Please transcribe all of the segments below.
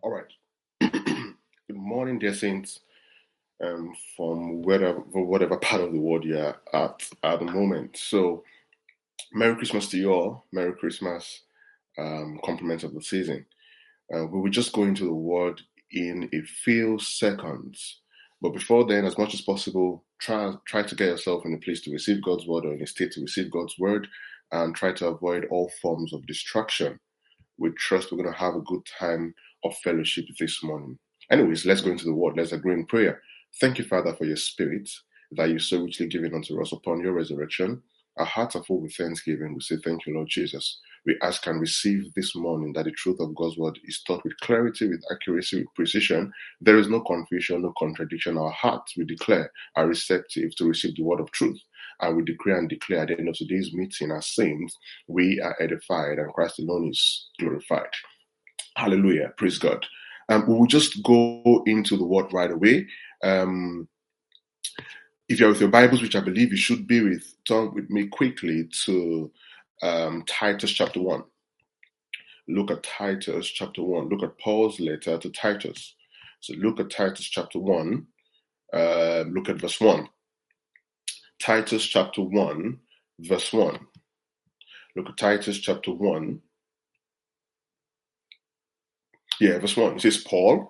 All right. Good morning, dear saints, from whatever part of the world you're at the moment. So, Merry Christmas to you all. Merry Christmas, compliments of the season. We will just go into the word in a few seconds. But before then, as much as possible, try to get yourself in a place to receive God's word or in a state to receive God's word, and try to avoid all forms of distraction. We trust we're going to have a good time of fellowship this morning. Anyways, let's go into the word. Let's agree in prayer. Thank you, Father, for your spirit that you so richly given unto us upon your resurrection. Our hearts are full with thanksgiving. We say thank you, Lord Jesus. We ask and receive this morning that the truth of God's word is taught with clarity, with accuracy, with precision. There is no confusion, no contradiction. Our hearts, we declare, are receptive to receive the word of truth. And we decree and declare at the end of today's meeting as saints, we are edified and Christ alone is glorified. Hallelujah. Praise God. We will just go into the word right away. If you're with your Bibles, which I believe you should be with, turn with me quickly to Titus chapter 1. Look at Titus chapter 1. Look at Paul's letter to Titus. So look at Titus chapter 1. Look at verse 1. Titus chapter 1, verse 1. Look at Titus chapter 1. Verse 1. It says, Paul,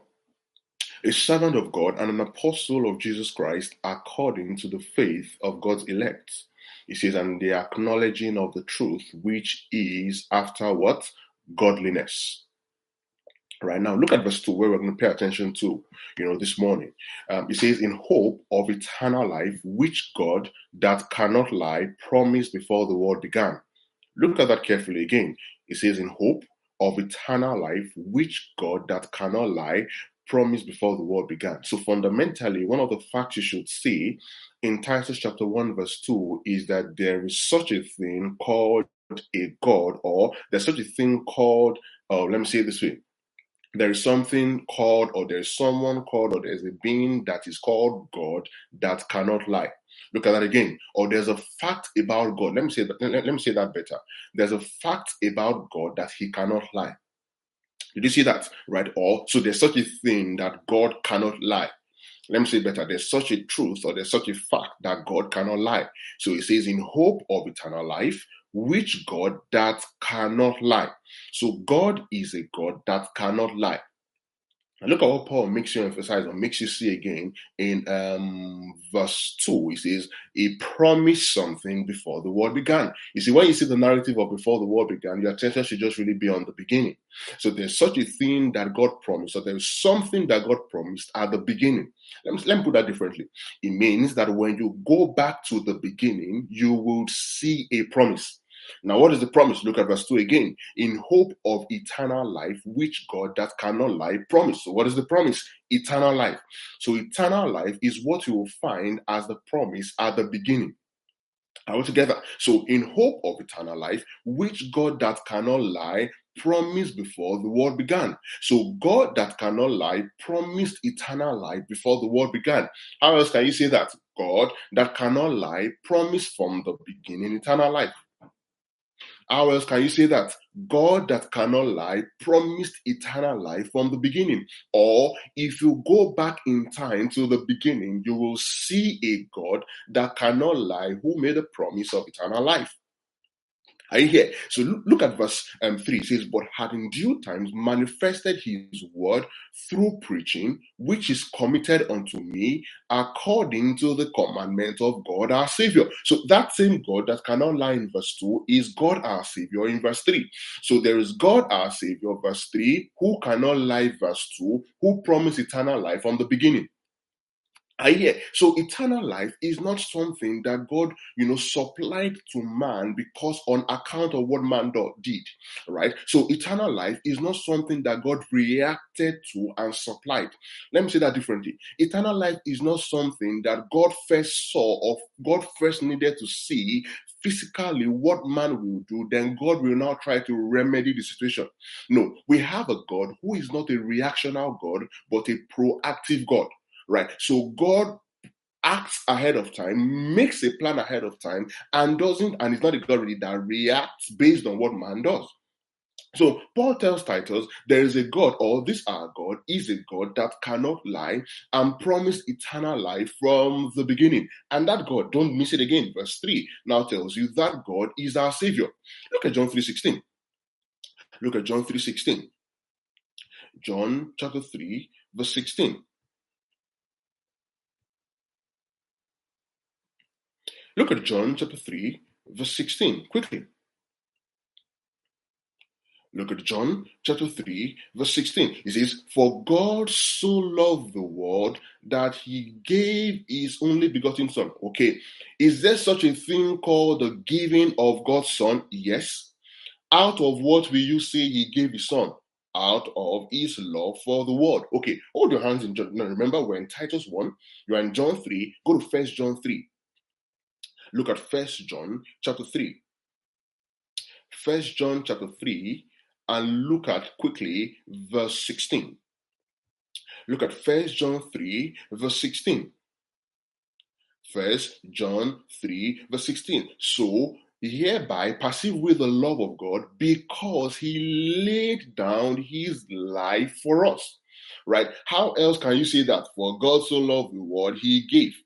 a servant of God and an apostle of Jesus Christ, according to the faith of God's elect. It says, and the acknowledging of the truth, which is after what? Godliness. Right now, look at verse 2, where we're going to pay attention to, this morning. It says, in hope of eternal life, which God, that cannot lie, promised before the world began. Look at that carefully again. It says, in hope of eternal life, which God, that cannot lie, promised before the world began. So fundamentally, one of the facts you should see in Titus chapter 1, verse 2 is that there is such a thing called a God, or there's such a thing called, let me say it this way. There is something called, or there's someone called, or there's a being that is called God that cannot lie. Look at that again. Or there's a fact about God. Let me say that better. There's a fact about God that he cannot lie. Did you see that? Right? Or so there's such a thing that God cannot lie. Let me say it better. There's such a truth, or there's such a fact that God cannot lie. So it says, in hope of eternal life, which God that cannot lie. So God is a God that cannot lie. And look at what Paul makes you emphasize, or makes you see again in verse 2. He says, he promised something before the world began. You see, when you see the narrative of before the world began, your attention should just really be on the beginning. So there's such a thing that God promised, or there's something that God promised at the beginning. Let me put that differently. It means that when you go back to the beginning, you will see a promise. Now, what is the promise? Look at verse 2 again. In hope of eternal life, which God that cannot lie promised. So what is the promise? Eternal life. So eternal life is what you will find as the promise at the beginning. Are we together? So in hope of eternal life, which God that cannot lie promised before the world began. So God that cannot lie promised eternal life before the world began. How else can you say that? God that cannot lie promised from the beginning eternal life. How else can you say that? God that cannot lie promised eternal life from the beginning. Or if you go back in time to the beginning, you will see a God that cannot lie who made a promise of eternal life. Are you here? So look at verse 3. It says, but had in due times manifested his word through preaching, which is committed unto me according to the commandment of God our Savior. So that same God that cannot lie in verse 2 is God our Savior in verse 3. So there is God our Savior, verse 3, who cannot lie, verse 2, who promised eternal life from the beginning. So eternal life is not something that God, supplied to man because on account of what man did, right? So eternal life is not something that God reacted to and supplied. Let me say that differently. Eternal life is not something that God first saw or God first needed to see physically what man will do, then God will now try to remedy the situation. No, we have a God who is not a reactional God, but a proactive God. Right. So God acts ahead of time, makes a plan ahead of time, and it's not a God really that reacts based on what man does. So Paul tells Titus, there is a God, or this our God is a God that cannot lie and promised eternal life from the beginning. And that God, don't miss it again, verse 3 now tells you that God is our Savior. Look at John 3:16. Look at John 3:16. John chapter 3, verse 16. Look at John chapter 3, verse 16, quickly. Look at John chapter 3, verse 16. It says, for God so loved the world that he gave his only begotten son. Okay, is there such a thing called the giving of God's son? Yes. Out of what will you say he gave his son? Out of his love for the world. Okay, hold your hands in John. Now remember, we're in Titus 1, you're in John 3, go to 1 John 3. Look at 1 John chapter 3. 1 John chapter 3, and look at quickly verse 16. Look at 1 John 3, verse 16. 1 John 3, verse 16. So hereby perceive we the love of God, because he laid down his life for us. Right? How else can you say that? For God so loved the world, he gave.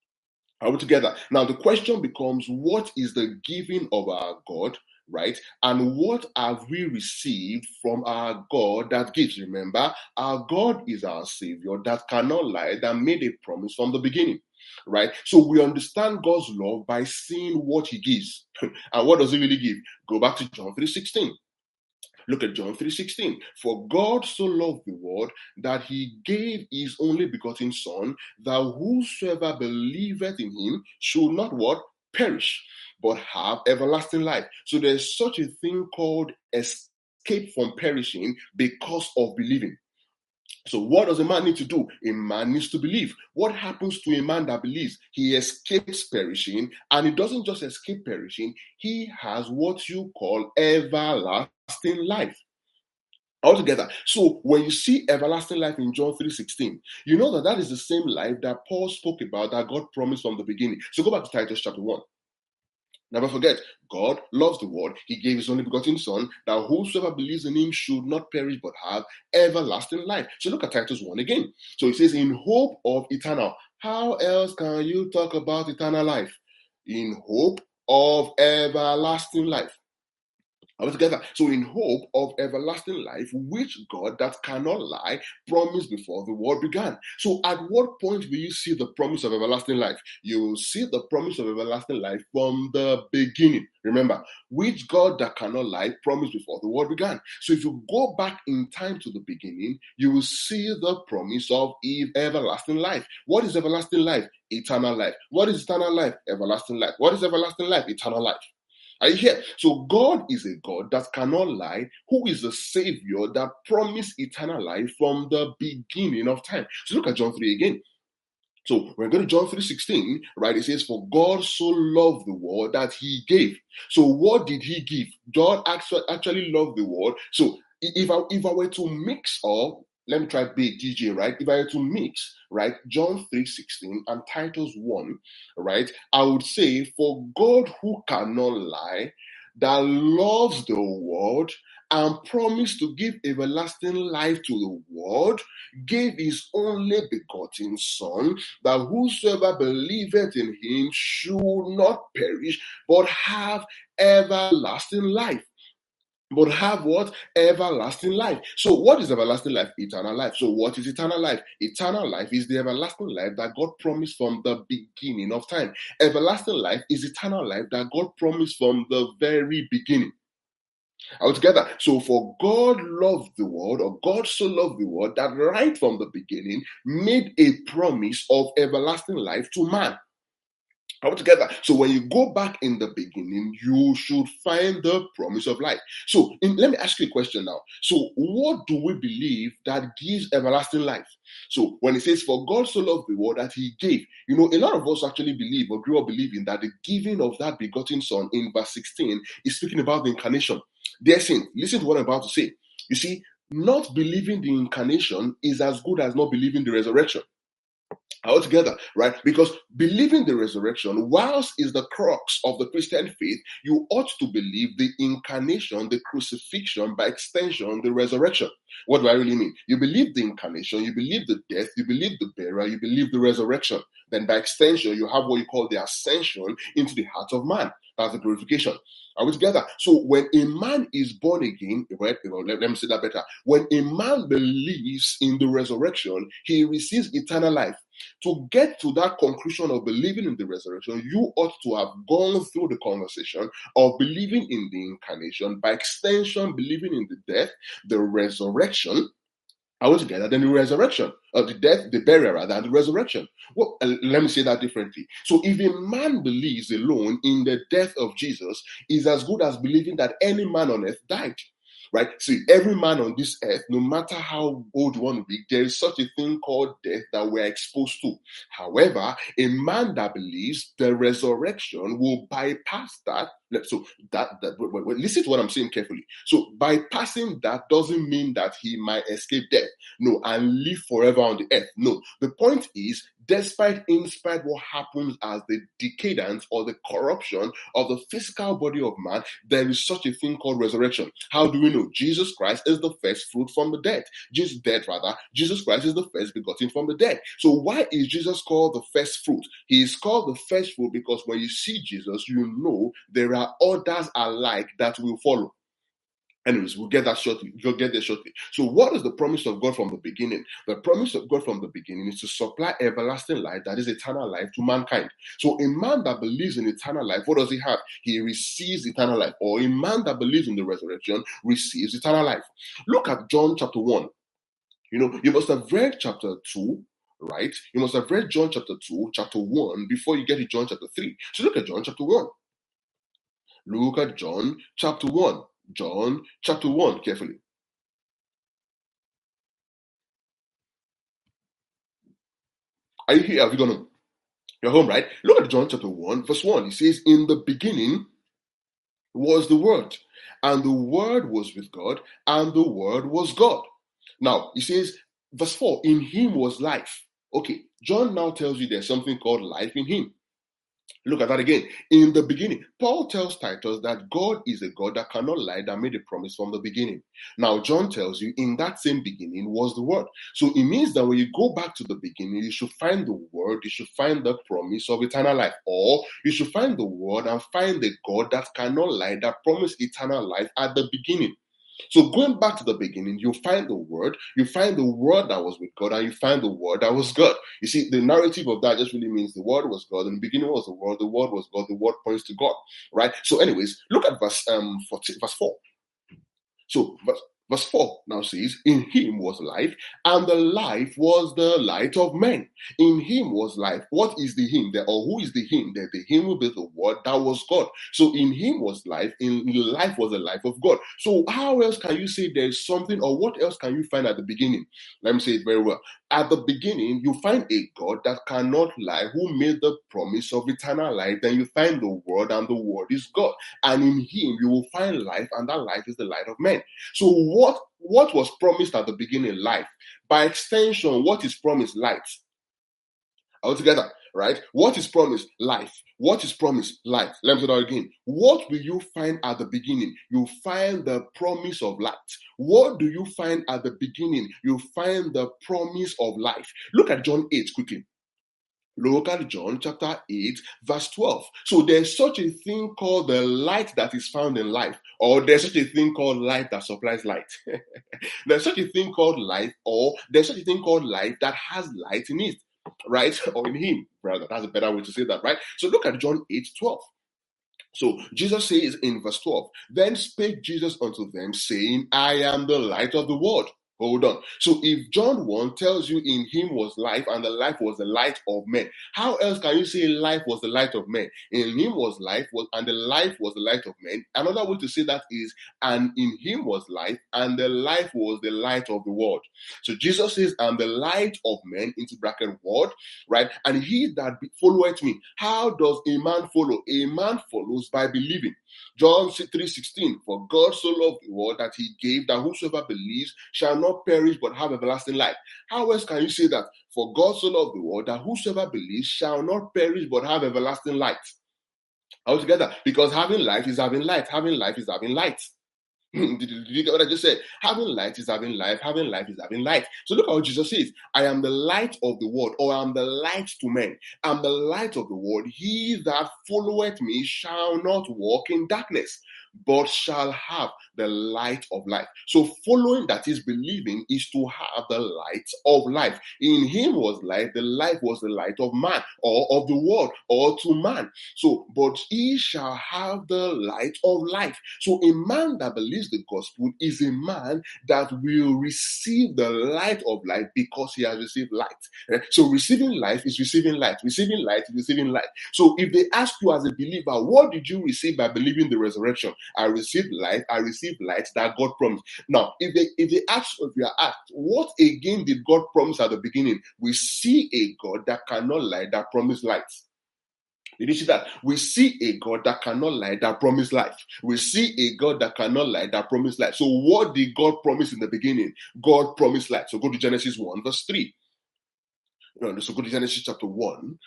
Are we together? Now the question becomes, what is the giving of our God? Right? And what have we received from our God that gives? Remember, our God is our Savior that cannot lie, that made a promise from the beginning. Right? So we understand God's love by seeing what he gives. And what does he really give? Go back to John 3:16. Look at John 3:16. For God so loved the world that he gave his only begotten son, that whosoever believeth in him should not what? Perish, but have everlasting life. So there's such a thing called escape from perishing because of believing. So what does a man need to do? A man needs to believe. What happens to a man that believes? He escapes perishing, and he doesn't just escape perishing, he has what you call everlasting life. Altogether. So when you see everlasting life in John 3:16, you know that is the same life that Paul spoke about, that God promised from the beginning. So go back to Titus chapter 1. Never forget, God loves the world. He gave his only begotten son, that whosoever believes in him should not perish but have everlasting life. So look at Titus 1 again. So it says, in hope of eternal. How else can you talk about eternal life? In hope of everlasting life. All together. So in hope of everlasting life, which God that cannot lie promised before the world began. So at what point will you see the promise of everlasting life? You will see the promise of everlasting life from the beginning. Remember, which God that cannot lie promised before the world began. So if you go back in time to the beginning, you will see the promise of everlasting life. What is everlasting life? Eternal life. What is eternal life? Everlasting life. What is everlasting life? Eternal life. Are you here? So God is a God that cannot lie, who is a Savior that promised eternal life from the beginning of time. So look at John 3 again. So we're going to John 3:16, right? It says, for God so loved the world that he gave. So what did he give? God actually loved the world. So if I were to mix up, let me try big DJ, right? If I were to mix, right, John 3:16 and Titus 1, right, I would say, for God who cannot lie, that loves the world and promised to give everlasting life to the world, gave his only begotten son, that whosoever believeth in him should not perish, but have everlasting life. But have what? Everlasting life. So what is everlasting life? Eternal life. So what is eternal life? Eternal life is the everlasting life that God promised from the beginning of time. Everlasting life is eternal life that God promised from the very beginning. Altogether. So for God loved the world, or God so loved the world, that right from the beginning made a promise of everlasting life to man. Altogether. So when you go back in the beginning, you should find the promise of life. So let me ask you a question now. So what do we believe that gives everlasting life? So when it says, for God so loved the world that he gave, a lot of us actually believe or grew up believing that the giving of that begotten son in verse 16 is speaking about the incarnation. Dear saint, listen to what I'm about to say. You see, not believing the incarnation is as good as not believing the resurrection. altogether, right? Because believing the resurrection, whilst is the crux of the Christian faith, you ought to believe the incarnation, the crucifixion, by extension, the resurrection. What do I really mean? You believe the incarnation, you believe the death, you believe the burial, you believe the resurrection. Then by extension, you have what you call the ascension into the heart of man. That's the glorification. Are we together? So when a man is born again, right, let me say that better. When a man believes in the resurrection, he receives eternal life. To get to that conclusion of believing in the resurrection, you ought to have gone through the conversation of believing in the incarnation, by extension, believing in the death, the resurrection. Are we together? Then the resurrection, the death, the burial, rather, and the resurrection. Well, let me say that differently. So, if a man believes alone in the death of Jesus, is as good as believing that any man on earth died. Right? See, every man on this earth, no matter how old you want to be, there is such a thing called death that we're exposed to. However, a man that believes the resurrection will bypass that. So listen to what I'm saying carefully. So bypassing that doesn't mean that he might escape death, no, and live forever on the earth. No, the point is, in spite what happens as the decadence or the corruption of the physical body of man, there is such a thing called resurrection. How do we know? Jesus Christ is the first fruit from the dead. Jesus Christ is the first begotten from the dead. So why is Jesus called the first fruit? He is called the first fruit because when you see Jesus, you know there are others alike that will follow. Anyways, we'll get that shortly. You'll get there shortly. So what is the promise of God from the beginning? The promise of God from the beginning is to supply everlasting life, that is eternal life, to mankind. So a man that believes in eternal life, what does he have? He receives eternal life. Or a man that believes in the resurrection receives eternal life. Look at John chapter 1. You must have read chapter 2, right? You must have read John chapter 2, chapter 1, before you get to John chapter 3. So look at John chapter 1. Look at John chapter 1. John chapter 1, carefully. Are you here? Have you gone home? You're home, right? Look at John chapter 1, verse 1. It says, in the beginning was the Word, and the Word was with God, and the Word was God. Now, it says, verse 4, in him was life. Okay, John now tells you there's something called life in him. Look at that again. In the beginning, Paul tells Titus that God is a God that cannot lie, that made a promise from the beginning. Now, John tells you in that same beginning was the Word. So it means that when you go back to the beginning, you should find the Word, you should find the promise of eternal life, or you should find the Word and find the God that cannot lie, that promised eternal life at the beginning. So going back to the beginning, you find the Word that was with God, and you find the Word that was God. You see, the narrative of that just really means the Word was God, and the beginning was the Word was God, the Word points to God, right? So anyways, look at verse 4. So verse 4 now says, in him was life, and the life was the light of men. In him was life. What is the him there? Or who is the him there? The him will be the Word that was God. So in him was life, in life was the life of God. So how else can you say there's something, or what else can you find at the beginning? Let me say it very well. At the beginning, you find a God that cannot lie, who made the promise of eternal life. Then you find the Word, and the Word is God. And in him, you will find life, and that life is the light of men. So what was promised at the beginning? Life. By extension, what is promised? Light. Altogether, right? What is promised? Life. What is promised? Life. Let me say that again. What will you find at the beginning? You find the promise of light. What do you find at the beginning? You find the promise of life. Look at John 8 quickly. Look at John chapter 8, verse 12. So there's such a thing called the light that is found in life, or there's such a thing called life that supplies light. There's such a thing called life, or there's such a thing called life that has light in it, right? Or in him, rather. That's a better way to say that, right? So look at John 8, 12. So Jesus says in verse 12, then spake Jesus unto them, saying, I am the light of the world. Hold on. So if John 1 tells you in him was life, and the life was the light of men, how else can you say life was the light of men? In him was life, and the life was the light of men. Another way to say that is, and in him was life, and the life was the light of the world. So Jesus says, and the light of men, into bracket world, right? And he that followeth me. How does a man follow? A man follows by believing. John 3:16, for God so loved the world that he gave, that whosoever believes shall not not perish but have everlasting life. How else can you say that? For God so loved the world that whosoever believes shall not perish but have everlasting life. Altogether, because having life is having light. Having life is having light. Did you get what I just said? Having light is having life. Having life is having light. So look at what Jesus says. I am the light of the world, or I am the light to men. I am the light of the world. He that followeth me shall not walk in darkness, but shall have the light of life. So following, that is believing, is to have the light of life. In him was life. The life was the light of man, or of the world, or to man. So, but he shall have the light of life. So a man that believes the gospel is a man that will receive the light of life because he has received light. So receiving life is receiving light. Receiving light is receiving light. So if they ask you as a believer, what did you receive by believing the resurrection? I received life. I received light that God promised. Now, if they ask, if you are asked, what again did God promise at the beginning? We see a God that cannot lie, that promised light. Did you see that? We see a God that cannot lie, that promised life. We see a God that cannot lie, that promised life. So what did God promise in the beginning? God promised life. So go to Genesis 1 verse 3. So go to Genesis chapter 1.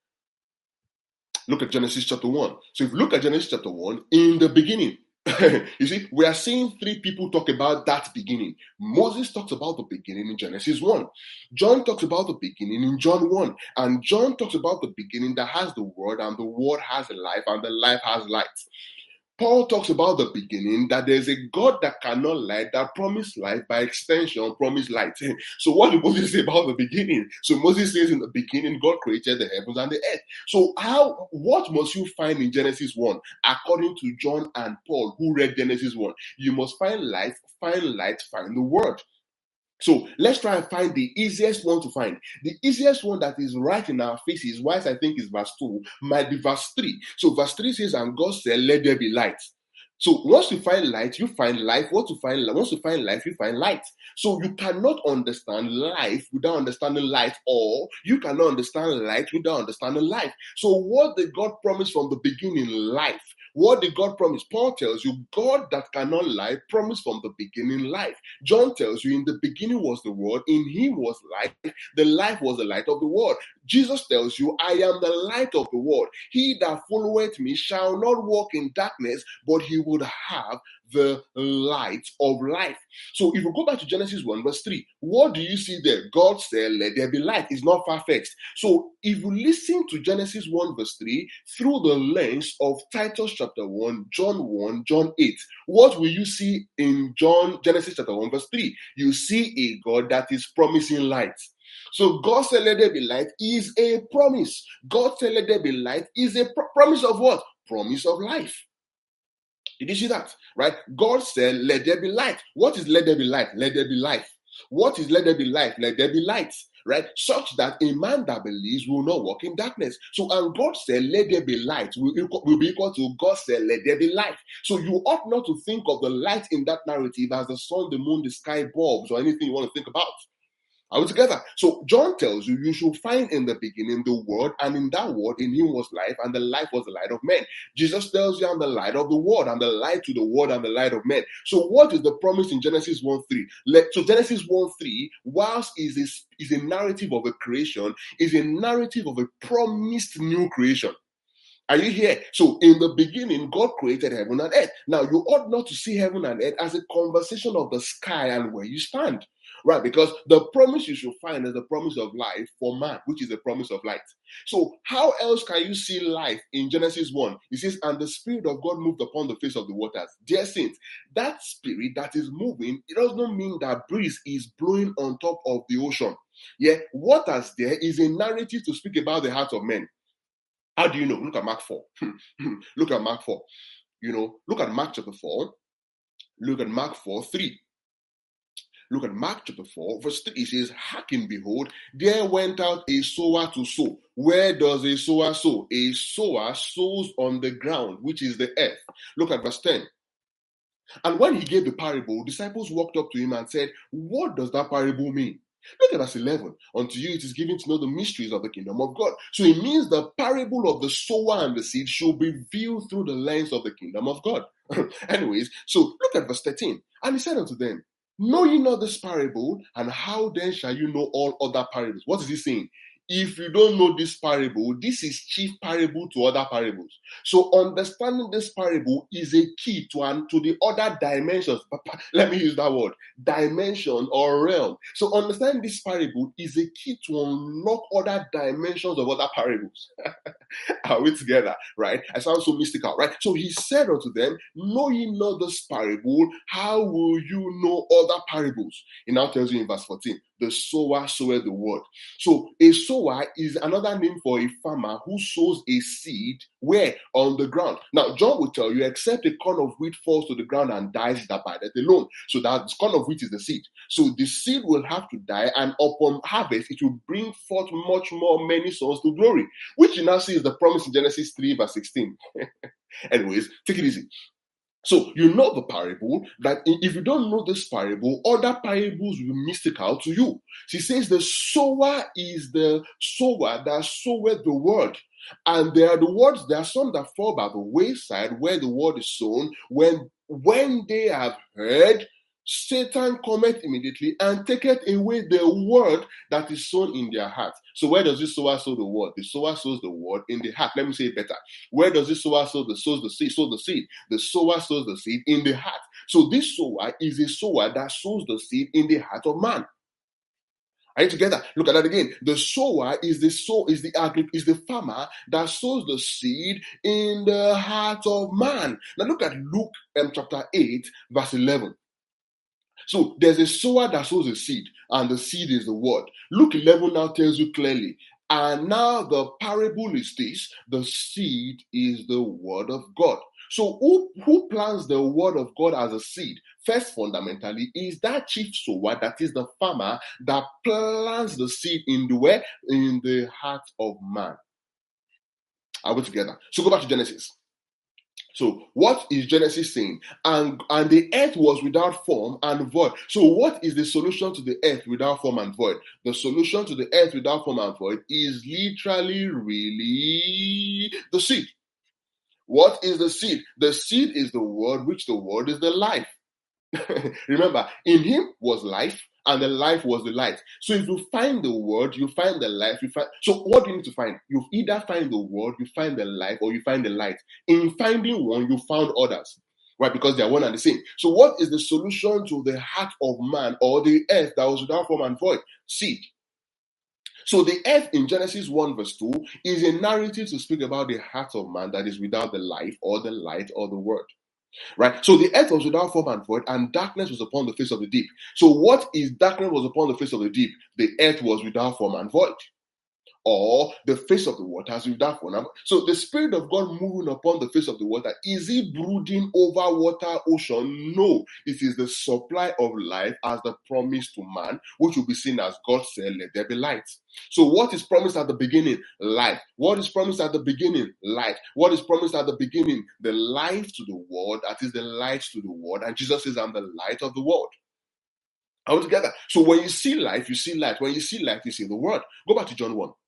Look at Genesis chapter 1. So if you look at Genesis chapter 1, in the beginning, you see, we are seeing three people talk about that beginning. Moses talks about the beginning in Genesis 1. John talks about the beginning in John 1. And John talks about the beginning that has the word, and the word has life, and the life has light. Paul talks about the beginning, that there's a God that cannot lie, that promised life, by extension, promised light. So what did Moses say about the beginning? So Moses says in the beginning, God created the heavens and the earth. So what must you find in Genesis 1? According to John and Paul, who read Genesis 1, you must find life, find light, find the word. So let's try and find the easiest one to find. The easiest one that is right in our faces, whilst I think is verse 2, might be verse 3. So verse 3 says, and God said, let there be light. So once you find light, you find life. Once you find life, you find light. So you cannot understand life without understanding light, or you cannot understand light without understanding life. So what did God promise from the beginning? Life. What did God promise? Paul tells you, God that cannot lie promised from the beginning life. John tells you, in the beginning was the word, in him was life, the life was the light of the world. Jesus tells you, I am the light of the world. He that followeth me shall not walk in darkness, but he would have the light of life. So if you go back to Genesis 1 verse 3, what do you see there? God said, let there be light. It's not far-fetched. So if you listen to Genesis 1 verse 3 through the lens of Titus chapter 1, John 8, what will you see in Genesis chapter 1 verse 3? You see a God that is promising light. So God said, let there be light is a promise. God said, let there be light is a promise of what? Promise of life. Did you see that? Right? God said, let there be light. What is let there be light? Let there be life. What is let there be light? Let there be light. Right? Such that a man that believes will not walk in darkness. So, and God said, let there be light will be equal to God said, let there be light. So you ought not to think of the light in that narrative as the sun, the moon, the sky, bulbs, or anything you want to think about. Are we together? So John tells you, you should find in the beginning the word, and in that word, in him was life, and the life was the light of men. Jesus tells you, I'm the light of the world, I'm the light to the world, I'm the light of men. So what is the promise in Genesis 1:3? So Genesis 1:3, whilst is a narrative of a creation, is a narrative of a promised new creation. Are you here? So in the beginning, God created heaven and earth. Now you ought not to see heaven and earth as a conversation of the sky and where you stand. Right, because the promise you should find is the promise of life for man, which is the promise of light. So how else can you see life in Genesis 1? It says, and the Spirit of God moved upon the face of the waters. Dear saints, that spirit that is moving, it does not mean that breeze is blowing on top of the ocean. Yeah, waters there is a narrative to speak about the heart of men. How do you know? Look at Mark 4. Look at Mark 4. Look at Mark chapter 4. Look at Mark 4:3. Look at Mark chapter 4, verse 3. It says, hearken, behold, there went out a sower to sow. Where does a sower sow? A sower sows on the ground, which is the earth. Look at verse 10. And when he gave the parable, disciples walked up to him and said, what does that parable mean? Look at verse 11. Unto you it is given to know the mysteries of the kingdom of God. So it means the parable of the sower and the seed should be viewed through the lens of the kingdom of God. Anyways, so look at verse 13. And he said unto them, Know ye not this parable, and how then shall you know all other parables? What is he saying? If you don't know this parable, this is chief parable to other parables. So understanding this parable is a key to the other dimensions. Let me use that word, dimension or realm. So understanding this parable is a key to unlock other dimensions of other parables. Are we together? Right? I sound so mystical, right? So he said unto them, know ye not this parable, how will you know other parables? He now tells you in verse 14, the sower soweth the word. So a sower is another name for a farmer who sows a seed where? On the ground. Now, John will tell you, except a corn of wheat falls to the ground and dies, it abideth alone. So that corn of wheat is the seed. So the seed will have to die, and upon harvest, it will bring forth much more many sons to glory, which you now see is the promise in Genesis 3 verse 16. Anyways, take it easy. So you know the parable, that if you don't know this parable, other parables will be mystical to you. She says the sower is the sower that soweth the word. And there are some that fall by the wayside where the word is sown. When they have heard, Satan cometh immediately and taketh away the word that is sown in their heart. So where does this sower sow the word? The sower sows the word in the heart. Let me say it better. Where does this sower sow the seed? Sow the seed. The sower sows the seed in the heart. So this sower is a sower that sows the seed in the heart of man. Are you together? Look at that again. The sower is the farmer that sows the seed in the heart of man. Now look at Luke chapter 8, verse 11. So there's a sower that sows a seed, and the seed is the word. Luke 11 now tells you clearly. And now the parable is this: the seed is the word of God. So who plants the word of God as a seed? First, fundamentally, is that chief sower, that is the farmer that plants the seed in the where? In the heart of man. Are we together? So go back to Genesis. So what is Genesis saying? And the earth was without form and void. So what is the solution to the earth without form and void? The solution to the earth without form and void is literally really the seed. What is the seed? The seed is the word, which the word is the life. Remember, in him was life, and the life was the light. So if you find the word, you find the life. So what do you need to find? You either find the word, you find the life, or you find the light. In finding one, you found others. Right? Because they are one and the same. So what is the solution to the heart of man, or the earth that was without form and void? Seed. So the earth in Genesis 1 verse 2 is a narrative to speak about the heart of man that is without the life or the light or the word. Right? So the earth was without form and void, and darkness was upon the face of the deep. So what is darkness was upon the face of the deep? The earth was without form and void. Or the face of the waters without form. So the Spirit of God moving upon the face of the water, is he brooding over water ocean? No. It is the supply of life as the promise to man, which will be seen as God said, let there be light. So what is promised at the beginning? Life. What is promised at the beginning? Light. What is promised at the beginning? The life to the world. That is the light to the world. And Jesus says, I'm the light of the world. All together. So when you see life, you see light. When you see light, you see the word. Go back to John 1.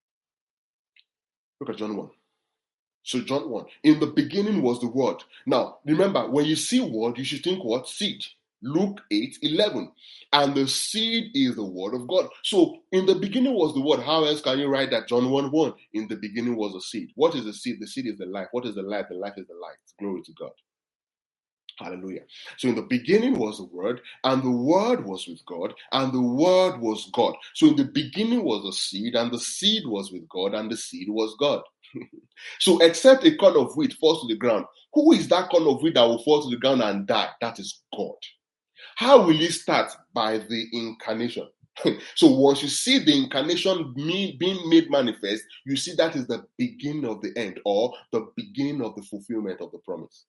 Look at John 1. So John 1. In the beginning was the word. Now, remember, when you see word, you should think what? Seed. Luke 8:11. And the seed is the word of God. So in the beginning was the word. How else can you write that? John 1:1. In the beginning was the seed. What is the seed? The seed is the life. What is the life? The life is the light. Glory to God. Hallelujah. So in the beginning was the word, and the word was with God, and the word was God. So in the beginning was the seed, and the seed was with God, and the seed was God. So except a corn of wheat falls to the ground, who is that corn of wheat that will fall to the ground and die? That is God. How will it start? By the incarnation. So once you see the incarnation being made manifest, you see that is the beginning of the end, or the beginning of the fulfillment of the promise.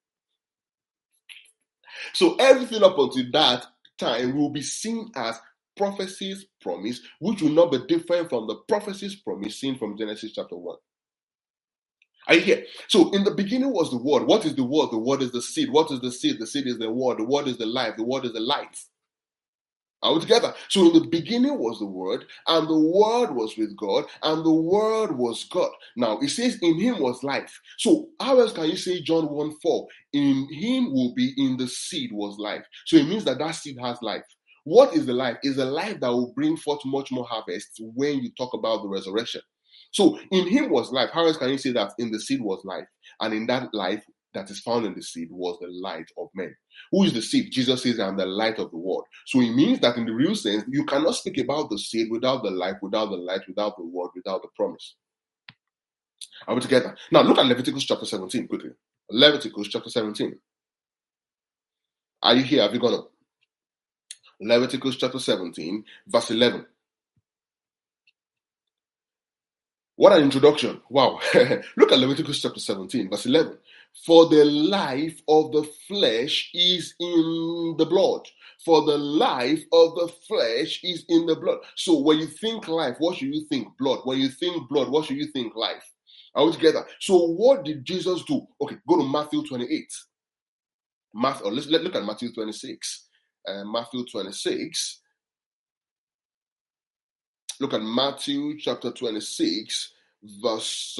So everything up until that time will be seen as prophecies promise, which will not be different from the prophecies promise seen from Genesis chapter 1. Are you here? So in the beginning was the word. What is the word? The word is the seed. What is the seed? The seed is the word. The word is the life. The word is the light. Are we together? So in the beginning was the Word, and the Word was with God, and the Word was God. Now it says in him was life. So how else can you say John 1:4? In him will be, in the seed was life. So it means that that seed has life. What is the life? Is a life that will bring forth much more harvest when you talk about the resurrection. So in him was life. How else can you say that in the seed was life? And in that life that is found in the seed was the light of men. Who is the seed? Jesus says, I am the light of the world. So it means that in the real sense, you cannot speak about the seed without the life, without the light, without the word, without the promise. Are we together? Now look at Leviticus chapter 17 quickly. Leviticus chapter 17. Are you here? Have you gone up? Leviticus chapter 17, verse 11. What an introduction. Wow. Look at Leviticus chapter 17, verse 11. For the life of the flesh is in the blood. For the life of the flesh is in the blood. So when you think life, what should you think? Blood. When you think blood, what should you think? Life. Are we together? So what did Jesus do? Okay, go to Matthew 28. Let's look at Matthew 26. Matthew 26. Look at Matthew chapter 26, verse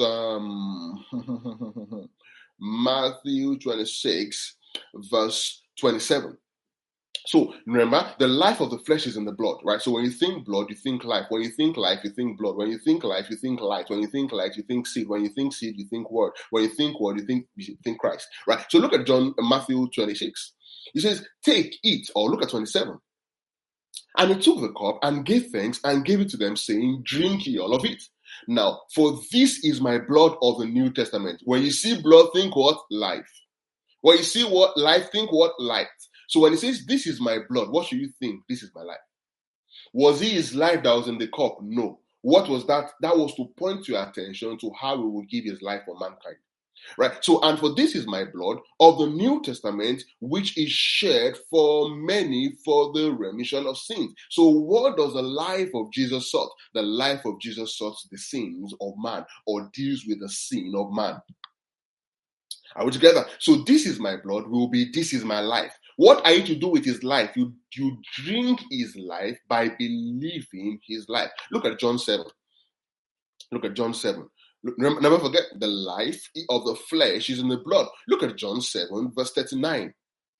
Matthew 26, verse 27. So remember, the life of the flesh is in the blood, right? So when you think blood, you think life. When you think life, you think blood. When you think life, you think light. When you think light, you think seed. When you think seed, you think word. When you think word, you think Christ, right? So look at Matthew 26. He says, take, eat, or look at 27. And he took the cup and gave thanks and gave it to them, saying, drink ye all of it. Now, for this is my blood of the New Testament. When you see blood, think what? Life. When you see what? Life, think what? Light. So when he says, this is my blood, what should you think? This is my life. Was he his life that was in the cup? No. What was that? That was to point your attention to how he will give his life for mankind. Right. So, and for this is my blood of the New Testament, which is shed for many for the remission of sins. So, what does the life of Jesus sought? The life of Jesus sought the sins of man, or deals with the sin of man. Are we together? So, this is my blood will be, this is my life. What are you to do with his life? You drink his life by believing his life. Look at John 7. Look at John 7. Never forget, the life of the flesh is in the blood. Look at John 7, verse 39.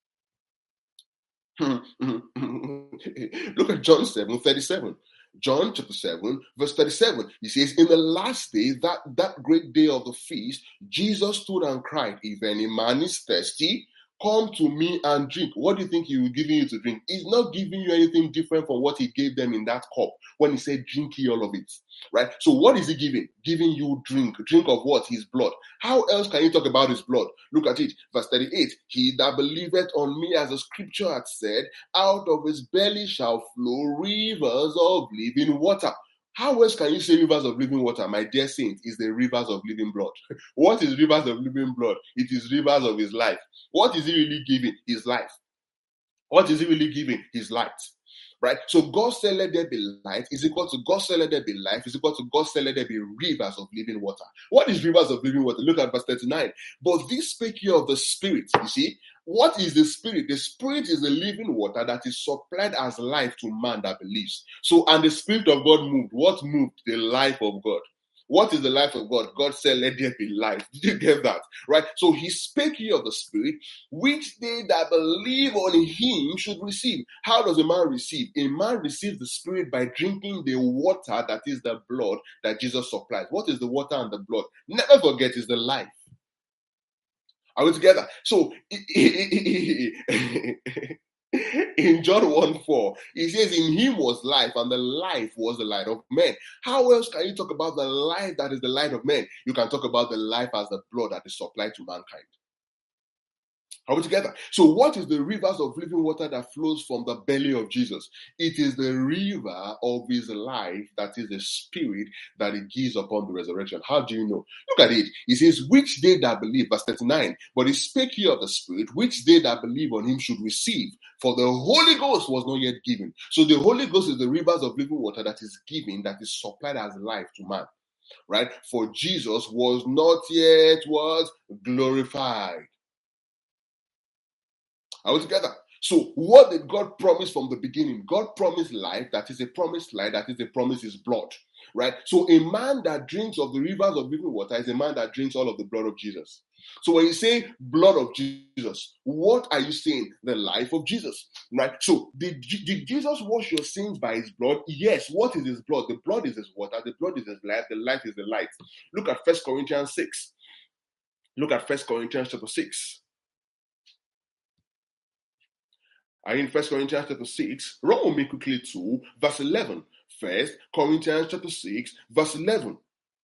Look at John 7, 37. John chapter 7, verse 37. He says, in the last day, that great day of the feast, Jesus stood and cried, if any man is thirsty, come to me and drink. What do you think he will give you to drink? He's not giving you anything different from what he gave them in that cup when he said, drink ye all of it. Right? So what is he giving? Giving you drink. Drink of what? His blood. How else can you talk about his blood? Look at it. Verse 38. He that believeth on me, as the scripture hath said, out of his belly shall flow rivers of living water. How else can you say rivers of living water? My dear saint, is the rivers of living blood. What is rivers of living blood? It is rivers of his life. What is he really giving? His life. What is he really giving? His light. Right? So God said, let there be light is equal to God said, let there be life is equal to God said, let there be rivers of living water. What is rivers of living water? Look at verse 39. But this spake ye of the Spirit. You see, what is the Spirit? The Spirit is the living water that is supplied as life to man that believes. So, and the Spirit of God moved. What moved? The life of God. What is the life of God? God said, let there be life. Did you get that? Right? So he spake ye of the Spirit, which they that believe on him should receive. How does a man receive? A man receives the Spirit by drinking the water that is the blood that Jesus supplies. What is the water and the blood? Never forget, is the life. Are we together? So, in John 1:4, he says, in him was life, and the life was the light of men. How else can you talk about the life that is the light of men? You can talk about the life as the blood that is supplied to mankind. Are we together? So what is the rivers of living water that flows from the belly of Jesus? It is the river of his life, that is the Spirit that he gives upon the resurrection. How do you know? Look at it. He says, which they that believe, verse 39, but he spake here of the Spirit, which they that believe on him should receive, for the Holy Ghost was not yet given. So the Holy Ghost is the rivers of living water that is given, that is supplied as life to man. Right? For Jesus was not yet glorified. Are we together? So what did God promise from the beginning? God promised life, that is a promised life, that is a promise is blood, right? So a man that drinks of the rivers of living water is a man that drinks all of the blood of Jesus. So when you say blood of Jesus, what are you saying? The life of Jesus, right? So did Jesus wash your sins by his blood? Yes. What is his blood? The blood is his water. The blood is his life. The life is the light. Look at 1 Corinthians 6. Look at 1 Corinthians chapter 6. And in 1 Corinthians chapter 6, run with me quickly to verse 11. 1 Corinthians chapter 6, verse 11.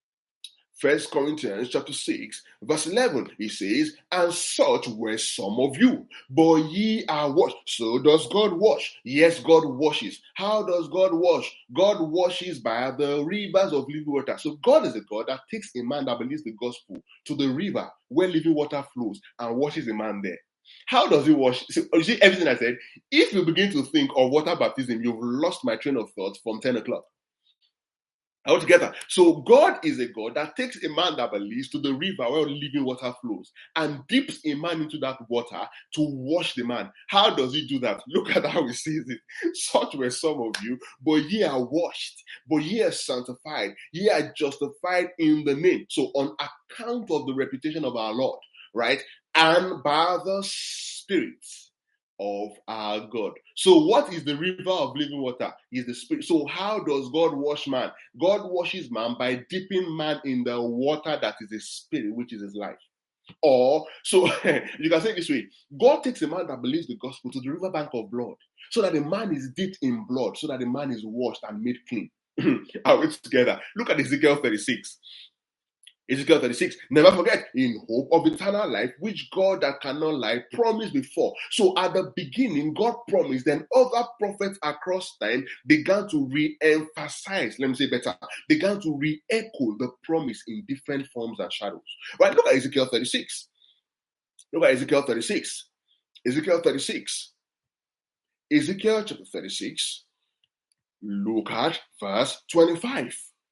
1 Corinthians chapter 6, verse 11, it says, and such were some of you, but ye are washed. So does God wash? Yes, God washes. How does God wash? God washes by the rivers of living water. So God is a God that takes a man that believes the gospel to the river where living water flows and washes a man there. How does he wash? So, you see everything I said? If you begin to think of water baptism, you've lost my train of thought from 10 o'clock. Altogether. So God is a God that takes a man that believes to the river where living water flows and dips a man into that water to wash the man. How does he do that? Look at how he says it. Such were some of you, but ye are washed, but ye are sanctified, ye are justified in the name. So on account of the reputation of our Lord, right? And by the Spirit of our God. So what is the river of living water? Is the Spirit. So how does God wash man? God washes man by dipping man in the water that is the Spirit, which is his life. Or, so you can say it this way, God takes a man that believes the gospel to the riverbank of blood, so that the man is dipped in blood, so that the man is washed and made clean. Are we together? Look at Ezekiel 36. Ezekiel 36, never forget, in hope of eternal life, which God that cannot lie promised before. So at the beginning, God promised, then other prophets across time began to re-emphasize, let me say better, began to re-echo the promise in different forms and shadows. Right, look at Ezekiel 36. Look at Ezekiel 36. Ezekiel 36. Ezekiel chapter 36. Look at verse 25.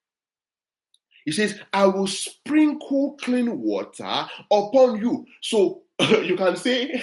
He says, I will sprinkle clean water upon you. So you can say,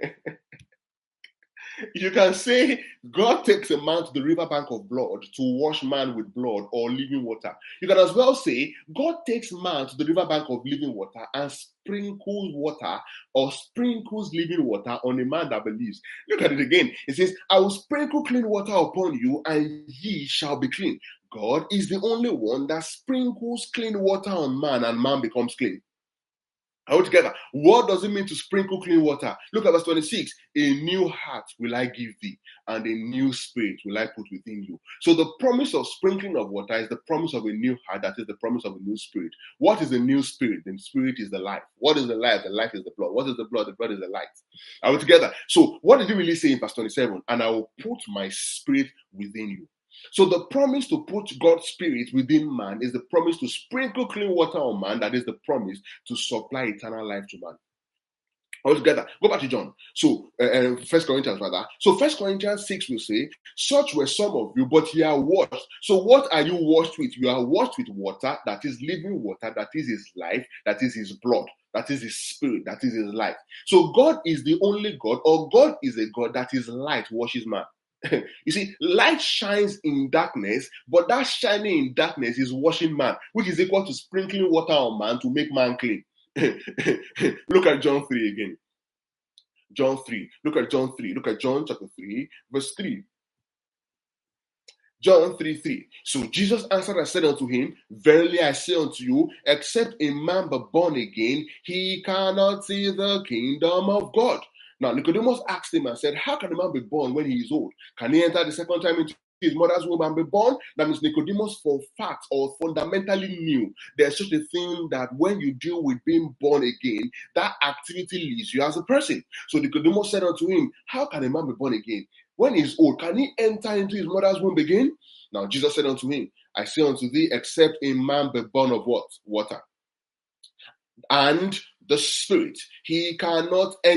God takes a man to the riverbank of blood to wash man with blood or living water. You can as well say, God takes man to the riverbank of living water and sprinkles water or sprinkles living water on a man that believes. Look at it again. It says, I will sprinkle clean water upon you and ye shall be clean. God is the only one that sprinkles clean water on man and man becomes clean. All together. What does it mean to sprinkle clean water? Look at verse 26. A new heart will I give thee, and a new spirit will I put within you. So the promise of sprinkling of water is the promise of a new heart. That is the promise of a new spirit. What is the new spirit? The spirit is the life. What is the life? The life is the blood. What is the blood? The blood is the light. All together. So what did he really say in verse 27? And I will put my spirit within you. So the promise to put God's spirit within man is the promise to sprinkle clean water on man. That is the promise to supply eternal life to man. All together. Go back to John. So, 1 Corinthians rather. So 1 Corinthians 6 will say, such were some of you, but ye are washed. So what are you washed with? You are washed with water, that is living water, that is his life, that is his blood, that is his spirit, that is his life. So God is the only God, or God is a God that is light, washes man. You see, light shines in darkness, but that shining in darkness is washing man, which is equal to sprinkling water on man to make man clean. Look at John 3 again. John 3. Look at John 3. Look at John chapter 3, verse 3. John 3:3. So Jesus answered and said unto him, verily I say unto you, except a man be born again, he cannot see the kingdom of God. Now, Nicodemus asked him and said, how can a man be born when he is old? Can he enter the second time into his mother's womb and be born? That means Nicodemus, for fact or fundamentally knew there's such a thing that when you deal with being born again, that activity leaves you as a person. So Nicodemus said unto him, how can a man be born again? When he is old, can he enter into his mother's womb again? Now Jesus said unto him, I say unto thee, except a man be born of what? Water. And the spirit, he cannot enter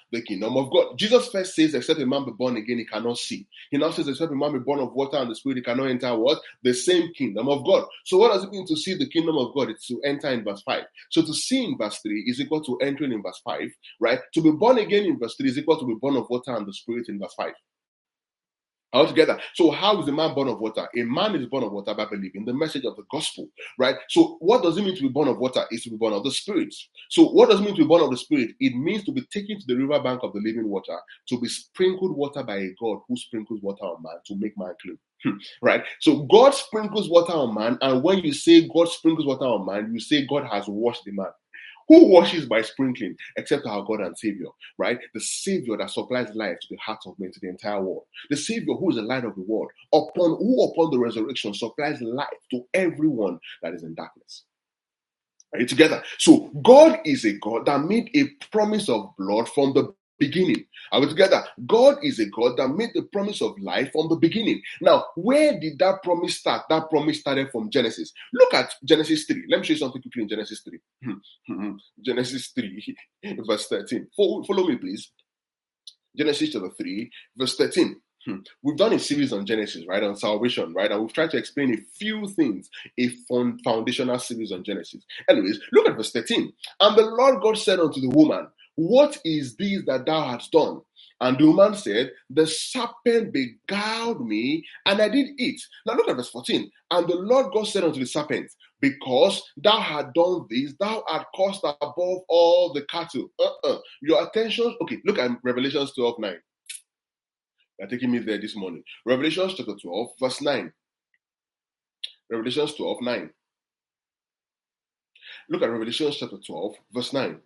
The kingdom of God. Jesus first says, except a man be born again, he cannot see. He now says, except a man be born of water and the spirit, he cannot enter what? The same kingdom of God. So what does it mean to see the kingdom of God? It's to enter in verse 5. So to see in verse 3 is equal to entering in verse 5, right? To be born again in verse 3 is equal to be born of water and the spirit in verse 5. Altogether. So how is a man born of water? A man is born of water by believing the message of the gospel, right? So what does it mean to be born of water? Is to be born of the spirit. So what does it mean to be born of the spirit? It means to be taken to the river bank of the living water, to be sprinkled water by a God who sprinkles water on man to make man clean. Right? So God sprinkles water on man, and when you say God sprinkles water on man, you say God has washed the man. Who washes by sprinkling except our God and Savior, right? The Savior that supplies life to the hearts of men, to the entire world. The Savior who is the light of the world, upon the resurrection supplies life to everyone that is in darkness. Are you together? So God is a God that made a promise of blood from the beginning. Are we together? God is a God that made the promise of life from the beginning. Now, where did that promise start? That promise started from Genesis. Look at Genesis 3. Let me show you something quickly in Genesis 3. Genesis 3, verse 13. Follow me, please. Genesis chapter 3, verse 13. We've done a series on Genesis, right, on salvation, right, and we've tried to explain a few things, a foundational series on Genesis. Anyways, look at verse 13. And the Lord God said unto the woman, what is this that thou hast done? And the woman said, the serpent beguiled me, and I did eat. Now look at verse 14. And the Lord God said unto the serpent, because thou had done this, thou art cursed above all the cattle. Your attention, okay, look at Revelation 12:9. You're taking me there this morning. Revelation chapter 12, verse 9. Revelation 12:9. Look at Revelation chapter 12, verse 9.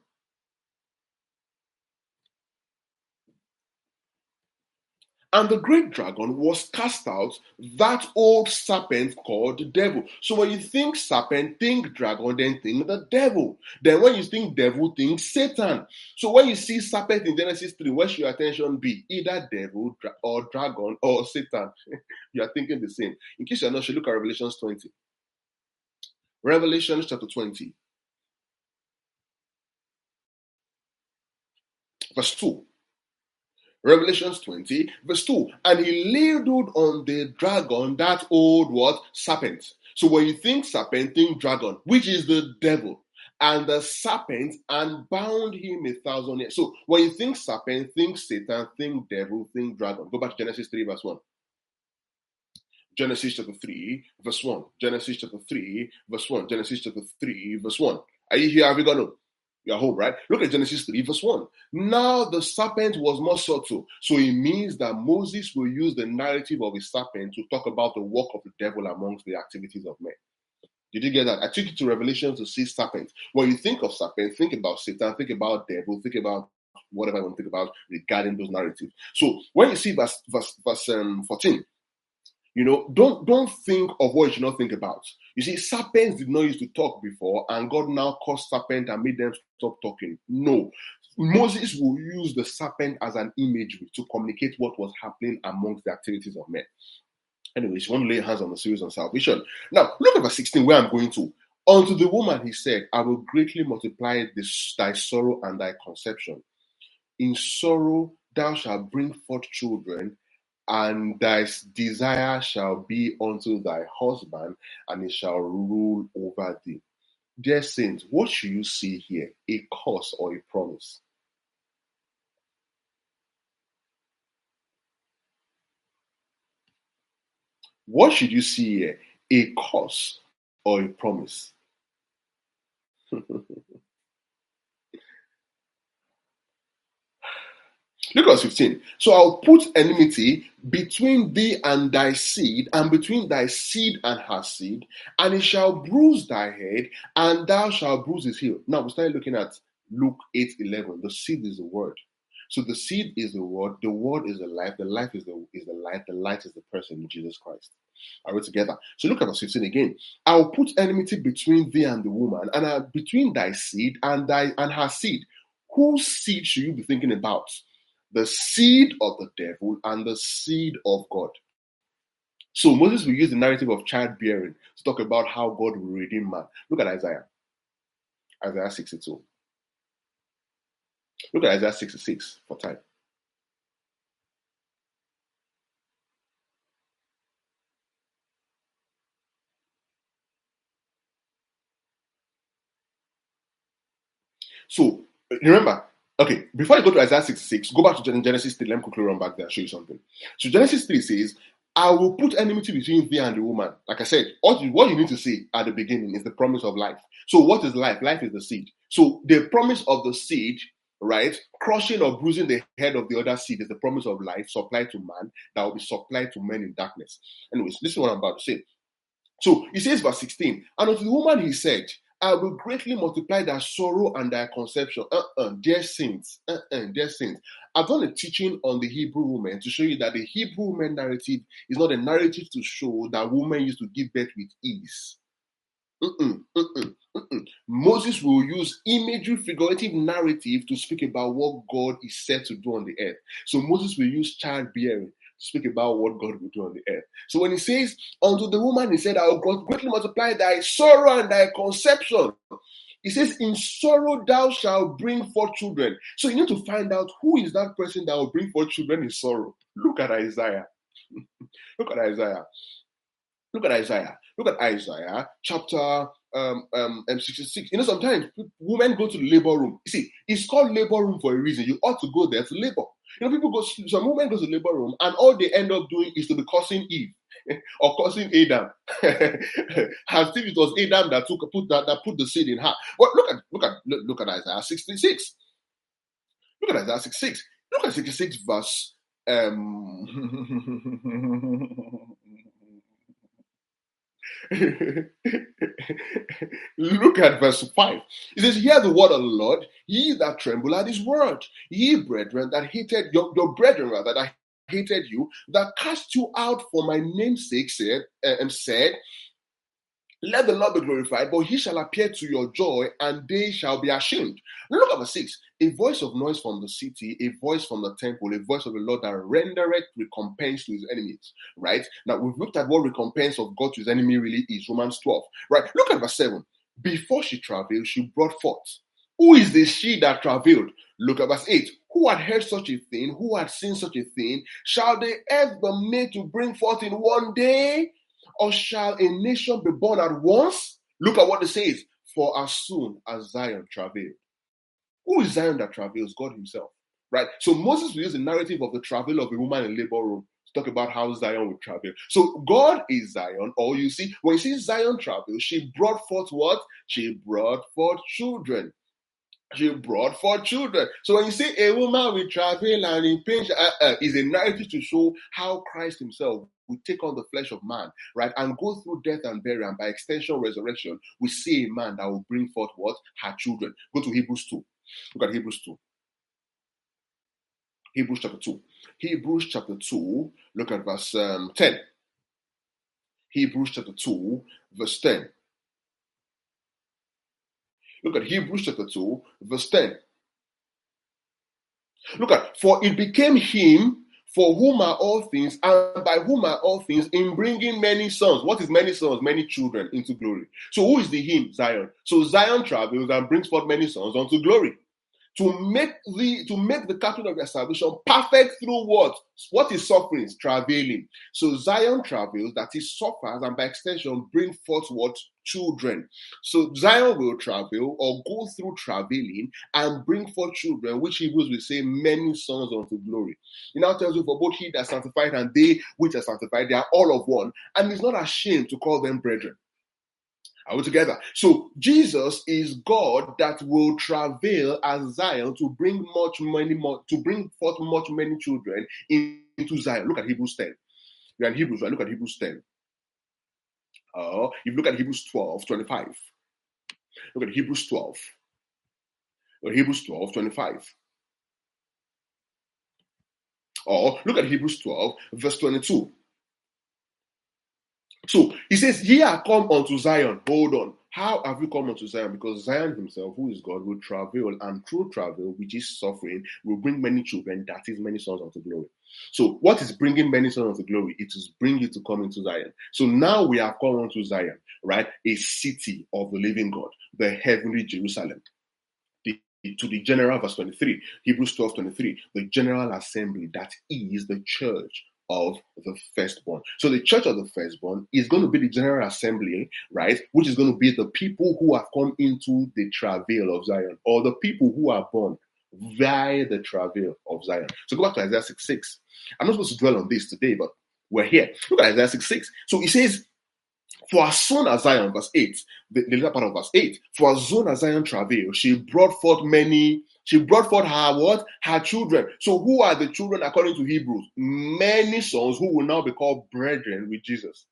And the great dragon was cast out, that old serpent called the devil. So when you think serpent, think dragon, then think the devil. Then when you think devil, think Satan. So when you see serpent in Genesis 3, where should your attention be? Either devil or dragon or Satan. You are thinking the same. In case you're not sure, look at Revelation 20. Revelation chapter 20. Verse 2. Revelations 20, verse 2. And he laid hold on the dragon, that old what? Serpent. So when you think serpent, think dragon, which is the devil. And the serpent, and bound him 1,000 years. So when you think serpent, think Satan, think devil, think dragon. Go back to Genesis 3, verse 1. Genesis chapter 3, verse 1. Genesis chapter 3, verse 1. Genesis chapter 3, verse 1. Are you here? Have you got to? You're home, right? Look at Genesis 3, verse 1. Now the serpent was more subtle. So it means that Moses will use the narrative of a serpent to talk about the work of the devil amongst the activities of men. Did you get that? I took you to Revelation to see serpent. When you think of serpent, think about Satan, think about devil, think about whatever you want to think about regarding those narratives. So when you see verse 14, don't think of what you should not think about. You see, serpents did not used to talk before, and God now caused serpent and made them stop talking. No. Moses will use the serpent as an imagery to communicate what was happening amongst the activities of men. Anyways, you want to lay hands on the series on salvation. Now, look at verse 16, where I'm going to. Unto the woman he said, I will greatly multiply thy sorrow and thy conception. In sorrow thou shalt bring forth children, and thy desire shall be unto thy husband, and he shall rule over thee. Dear saints, what should you see here? A curse or a promise? What should you see here? A curse or a promise? Look at 15. So I'll put enmity between thee and thy seed, and between thy seed and her seed, and it shall bruise thy head, and thou shalt bruise his heel. Now we started looking at Luke 8:11. The seed is the word. So the seed is the word is the life is the light, the light is the person, Jesus Christ. Are we together? So look at verse 15 again. I will put enmity between thee and the woman, and between thy seed and her seed. Whose seed should you be thinking about? The seed of the devil and the seed of God. So Moses will use the narrative of childbearing to talk about how God will redeem man. Look at Isaiah 62. Look at Isaiah 66 for time. So remember, okay, before you go to Isaiah 66, go back to Genesis 3. Let me quickly run back there and show you something. So Genesis 3 says, I will put enmity between thee and the woman. Like I said, what you need to see at the beginning is the promise of life. So what is life? Life is the seed. So the promise of the seed, right, crushing or bruising the head of the other seed is the promise of life supplied to man that will be supplied to men in darkness. Anyways, this is what I'm about to say. So he says, verse 16, and unto the woman he said, I will greatly multiply thy sorrow and thy conception. Dear saints, dear saints. I've done a teaching on the Hebrew woman to show you that the Hebrew woman narrative is not a narrative to show that women used to give birth with ease. Moses will use imagery, figurative narrative to speak about what God is said to do on the earth. So Moses will use childbearing to speak about what God will do on the earth. So when he says, unto the woman, he said, I will greatly multiply thy sorrow and thy conception. He says, in sorrow thou shalt bring forth children. So you need to find out who is that person that will bring forth children in sorrow. Look at Isaiah. Look at Isaiah. Look at Isaiah. Look at Isaiah chapter 66. You know, sometimes women go to the labor room. You see, it's called labor room for a reason. You ought to go there to labor. You know, some women go to the labor room and all they end up doing is to be cursing Eve or cursing Adam. As if it was Adam that put the seed in her. But look at Isaiah 66. Look at Isaiah 66. Look at 66 verse. Look at verse 5. It says, hear the word of the Lord, ye that tremble at his word, ye brethren that hated your brethren rather that hated you, that cast you out for my name's sake, said, let the Lord be glorified, but he shall appear to your joy, and they shall be ashamed. Now look at verse 6. A voice of noise from the city, a voice from the temple, a voice of the Lord that rendereth recompense to his enemies. Right? Now we've looked at what recompense of God to his enemy really is. Romans 12. Right? Look at verse 7. Before she travailed, she brought forth. Who is the she that travailed? Look at verse 8. Who had heard such a thing? Who had seen such a thing? Shall the earth be made to bring forth in one day? Or shall a nation be born at once? Look at what it says. For as soon as Zion travailed. Who is Zion that travails? God himself. Right? So Moses will use the narrative of the travail of a woman in labor room to talk about how Zion will travail. So God is Zion. Or you see, when you see Zion travail, she brought forth what? She brought forth children. She brought forth children. So when you see a woman with travail and in pain, is a narrative to show how Christ himself will take on the flesh of man, right, and go through death and burial, and by extension, resurrection. We see a man that will bring forth what? Her children. Go to Hebrews 2. Look at Hebrews 2. Hebrews chapter 2. Hebrews chapter 2. Look at verse 10. Hebrews chapter 2, verse 10. Look at Hebrews chapter 2, verse 10. Look at, for it became him for whom are all things, and by whom are all things, in bringing many sons. What is many sons? Many children into glory. So who is the him? Zion. So Zion travels and brings forth many sons unto glory. To make the captain of their salvation perfect through what? What is suffering? Travailing. So Zion travels, that is suffers, and by extension bring forth what? Children. So Zion will travel or go through travailing and bring forth children, which Hebrews will say many sons unto glory. It now tells you, for both he that is sanctified and they which are sanctified, they are all of one, and he's not ashamed to call them brethren. Are we together? So Jesus is God that will travail as Zion to bring forth much many children into Zion. Look at Hebrews 10. You're in Hebrews, right? Look at Hebrews 10. If you look at Hebrews 12, 25. Look at Hebrews 12. Hebrews 12, 25. Or look at Hebrews 12, verse 22. So he says, ye are come unto Zion. Hold on. How have you come unto Zion? Because Zion himself, who is God, will travail, and through travail, which is suffering, will bring many children, that is many sons unto glory. So what is bringing many sons unto glory? It is bringing you to come into Zion. So now we have come unto Zion, right? A city of the living God, the heavenly Jerusalem. The to the general, verse 23, Hebrews 12:23, the general assembly, that is the church of the firstborn. So the church of the firstborn is going to be the general assembly, right? Which is going to be the people who have come into the travail of Zion, or the people who are born via the travail of Zion. So go back to Isaiah 6:6. I'm not supposed to dwell on this today, but we're here. Look at Isaiah 6:6. So it says, for as soon as Zion, verse 8, the later part of verse 8, for as soon as Zion travailed, she brought forth her what? Her children. So who are the children according to Hebrews? Many sons who will now be called brethren with Jesus.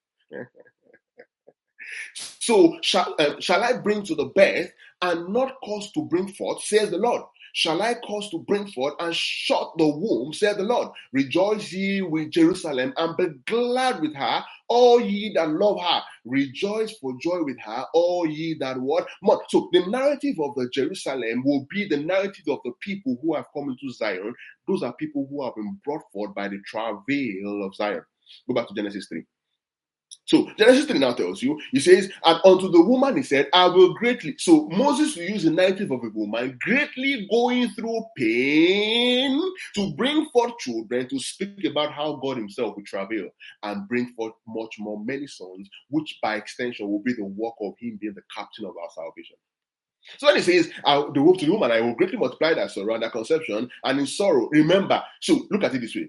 So shall I bring to the birth and not cause to bring forth, says the Lord? Shall I cause to bring forth and shut the womb, saith the Lord? Rejoice ye with Jerusalem and be glad with her, all ye that love her. Rejoice for joy with her, all ye that what? So the narrative of the Jerusalem will be the narrative of the people who have come into Zion. Those are people who have been brought forth by the travail of Zion. Go back to Genesis 3. So Genesis 3 now tells you, he says, and unto the woman he said, I will greatly. So Moses will use the narrative of a woman greatly going through pain to bring forth children, to speak about how God himself will travail and bring forth much more many sons, which by extension will be the work of him being the captain of our salvation. So when he says, to the woman, I will greatly multiply thy sorrow and thy conception, and in sorrow, remember. So look at it this way.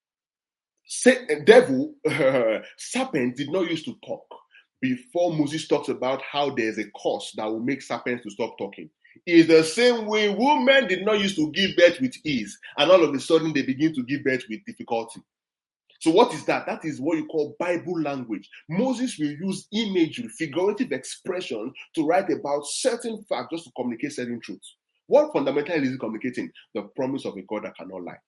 Serpent did not used to talk before Moses talks about how there's a curse that will make serpents to stop talking. It's the same way women did not used to give birth with ease, and all of a sudden they begin to give birth with difficulty. So what is that? That is what you call Bible language. Moses will use imagery, figurative expression to write about certain facts just to communicate certain truths. What fundamentally is he communicating? The promise of a God that cannot lie.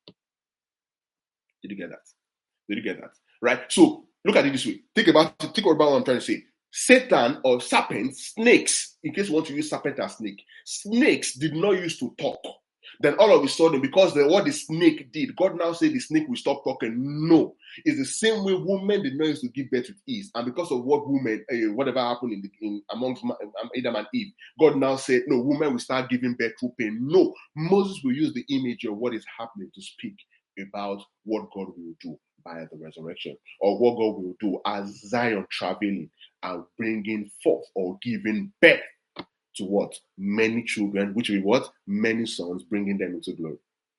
Did you get that? Did you get that? Right? So look at it this way. Think about what I'm trying to say. Satan or serpent, snakes, in case you want to use serpent as snake, snakes did not used to talk. Then all of a sudden, because what the snake did, God now said the snake will stop talking. No. It's the same way women did not used to give birth with ease. And because of what whatever happened amongst Adam and Eve, God now said, no, women will start giving birth through pain. No. Moses will use the image of what is happening to speak about what God will do by the resurrection, or what God will do as Zion traveling and bringing forth or giving birth to what? Many children, which will be what? Many sons, bringing them into glory.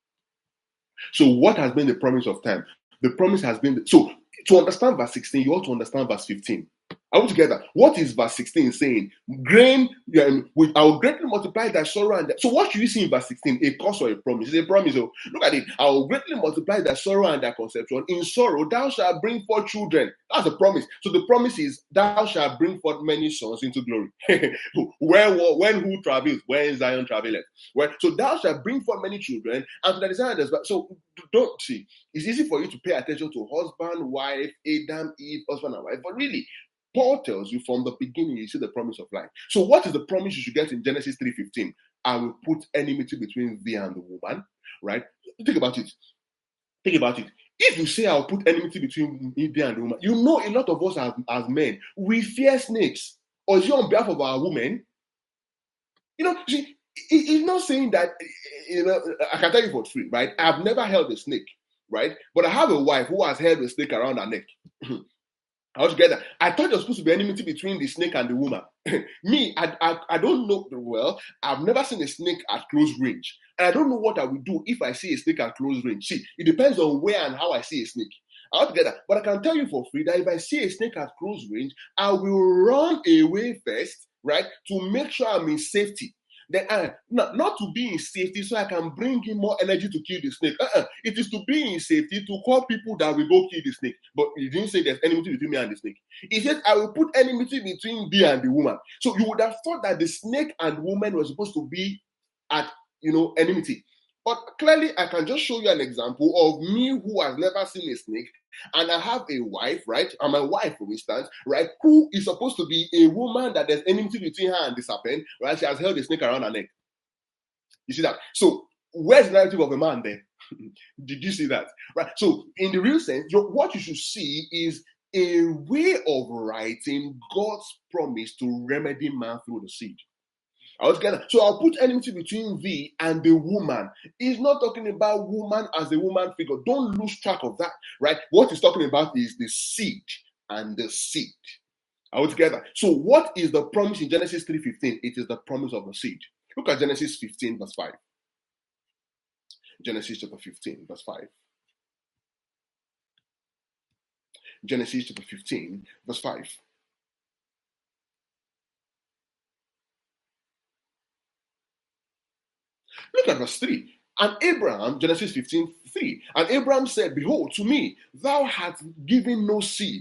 So what has been the promise of time? The promise has been, so to understand verse 16, you ought to understand verse 15. Are we together? What is verse 16 saying? I will greatly multiply thy sorrow and so what should you see in verse 16? A curse or a promise? It's a promise. Oh, look at it. I will greatly multiply thy sorrow and thy conception. In sorrow thou shalt bring forth children. That's a promise. So the promise is thou shalt bring forth many sons into glory. when who travels? When Zion traveleth. So thou shalt bring forth many children, and to the descendants. So don't see. It's easy for you to pay attention to husband, wife, Adam, Eve, husband and wife, but really, Paul tells you from the beginning, you see the promise of life. So what is the promise you should get in Genesis 3:15? I will put enmity between thee and the woman, right? Think about it. Think about it. If you say I'll put enmity between thee and the woman, you know a lot of us as men, we fear snakes. Or is it on behalf of our women? See, he's not saying that, I can tell you for free, right? I've never held a snake, right? But I have a wife who has held a snake around her neck. Altogether, I thought there was supposed to be enmity between the snake and the woman. Me, I don't know well. I've never seen a snake at close range. And I don't know what I would do if I see a snake at close range. See, it depends on where and how I see a snake. Altogether, but I can tell you for free that if I see a snake at close range, I will run away first, right, to make sure I'm in safety. Then not to be in safety so I can bring in more energy to kill the snake. It is to be in safety to call people that will go kill the snake. But he didn't say there's enmity between me and the snake. He said, I will put enmity between thee and the woman. So you would have thought that the snake and woman were supposed to be at enmity. But clearly, I can just show you an example of me who has never seen a snake, and I have a wife, right? And my wife, for instance, right, who is supposed to be a woman that there's enmity between her and the serpent, right? She has held a snake around her neck. You see that? So, where's the narrative of a man there? Did you see that? Right? So, in the real sense, what you should see is a way of writing God's promise to remedy man through the seed. All together. So I'll put enmity between thee and the woman. He's not talking about woman as a woman figure. Don't lose track of that, right? What he's talking about is the seed and the seed. All together. So what is the promise in Genesis 3:15? It is the promise of the seed. Look at Genesis 15, verse 5. Genesis chapter 15, verse 5. Genesis chapter 15, verse 5. Look at verse 3. And Abraham, Genesis 15:3. And Abraham said, behold, to me, thou hast given no seed.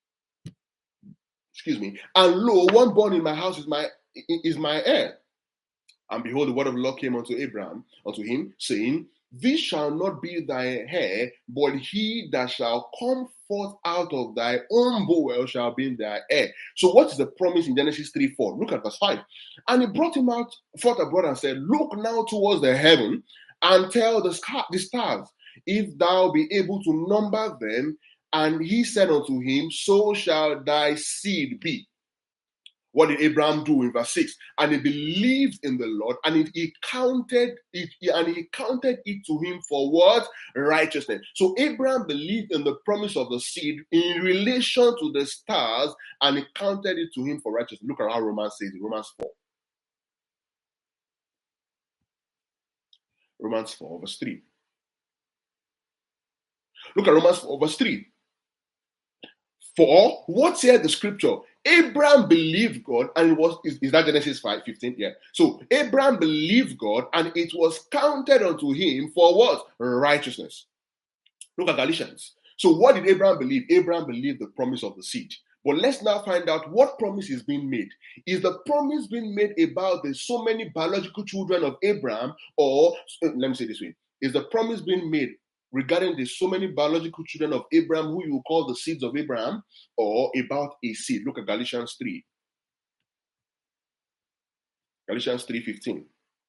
Excuse me. And lo, one born in my house is my heir. And behold, the word of the Lord came unto him, saying, this shall not be thy heir, but he that shall come forth out of thy own bowel shall be thy heir. So what is the promise in Genesis 3:4? Look at verse 5. And he brought him out forth abroad and said, look now towards the heaven and tell the stars, if thou be able to number them. And he said unto him, so shall thy seed be. What did Abraham do in verse 6? And he believed in the Lord, and he counted it to him for what? Righteousness. So Abraham believed in the promise of the seed in relation to the stars, and he counted it to him for righteousness. Look at how Romans says it, Romans 4. Romans 4, verse 3. Look at Romans 4, verse 3. For what said the scripture? Abraham believed God, and it was, is that Genesis 5:15? Yeah. So Abraham believed God, and it was counted unto him for what? Righteousness. Look at Galatians. So what did Abraham believe? Abraham believed the promise of the seed. But let's now find out what promise is being made. Is the promise being made about the so many biological children of Abraham, or let me say this way: is the promise being made regarding the so many biological children of Abraham, who you call the seeds of Abraham, or about a seed? Look at Galatians 3. Galatians 3:15.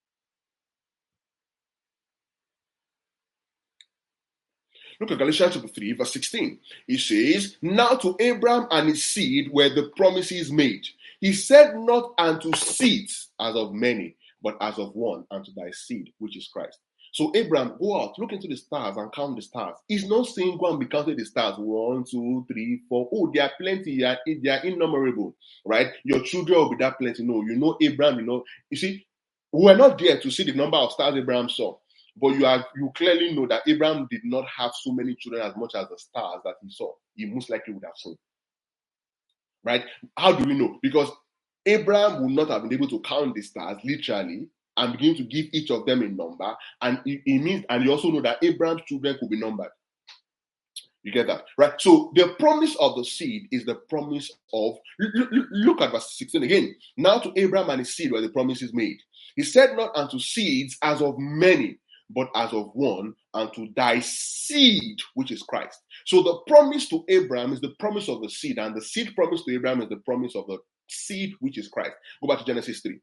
Look at Galatians chapter 3, verse 16. It says, now to Abraham and his seed were the promises made. He said not unto seeds as of many, but as of one, unto thy seed, which is Christ. So Abraham, go out, look into the stars and count the stars. He's not saying go and be counting the stars. 1, 2, 3, 4. Oh, there are plenty. They are innumerable, right? Your children will be that plenty. No, you know Abraham, You see, we were not there to see the number of stars Abraham saw. But you clearly know that Abraham did not have so many children as much as the stars that he saw. He most likely would have seen. Right? How do we know? Because Abraham would not have been able to count the stars literally and begin to give each of them a number. And it means, and you also know that Abraham's children could be numbered. You get that? Right? So the promise of the seed is the promise of, look at verse 16 again. Now to Abraham and his seed were the promises made. He said not unto seeds as of many, but as of one, and to thy seed, which is Christ. So the promise to Abraham is the promise of the seed, and the seed promise to Abraham is the promise of the seed, which is Christ. Go back to Genesis 3.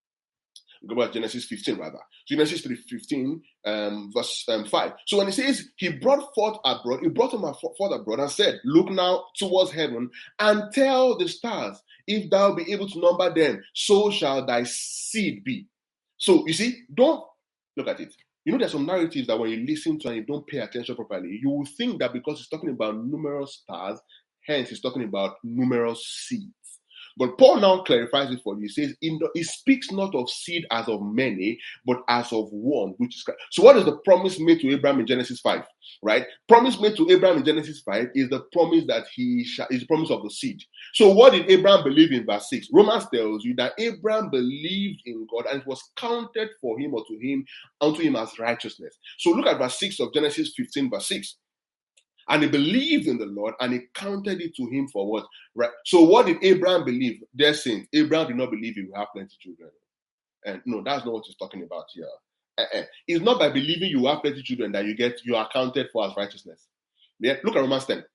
Go back to Genesis 15, rather. So Genesis 3:15, verse 5. So when he says he brought forth abroad, he brought him forth abroad and said, look now towards heaven and tell the stars, if thou be able to number them, so shall thy seed be. So you see, don't look at it. There's some narratives that when you listen to and you don't pay attention properly, you will think that because he's talking about numerous stars, hence he's talking about numerous seeds. But Paul now clarifies it for you. He says, he speaks not of seed as of many, but as of one, which is Christ. So what is the promise made to Abraham in Genesis 5? Right? Promise made to Abraham in Genesis 5 is the promise that is the promise of the seed. So what did Abraham believe in verse 6? Romans tells you that Abraham believed in God and it was counted for him or unto him as righteousness. So look at verse 6 of Genesis 15, verse 6. And he believed in the Lord, and he counted it to him for what? Right. So what did Abraham believe? Dear saints, Abraham did not believe he will have plenty of children. And no, that's not what he's talking about here. It's not by believing you have plenty of children that you are counted for as righteousness. Yeah. Look at Romans 10.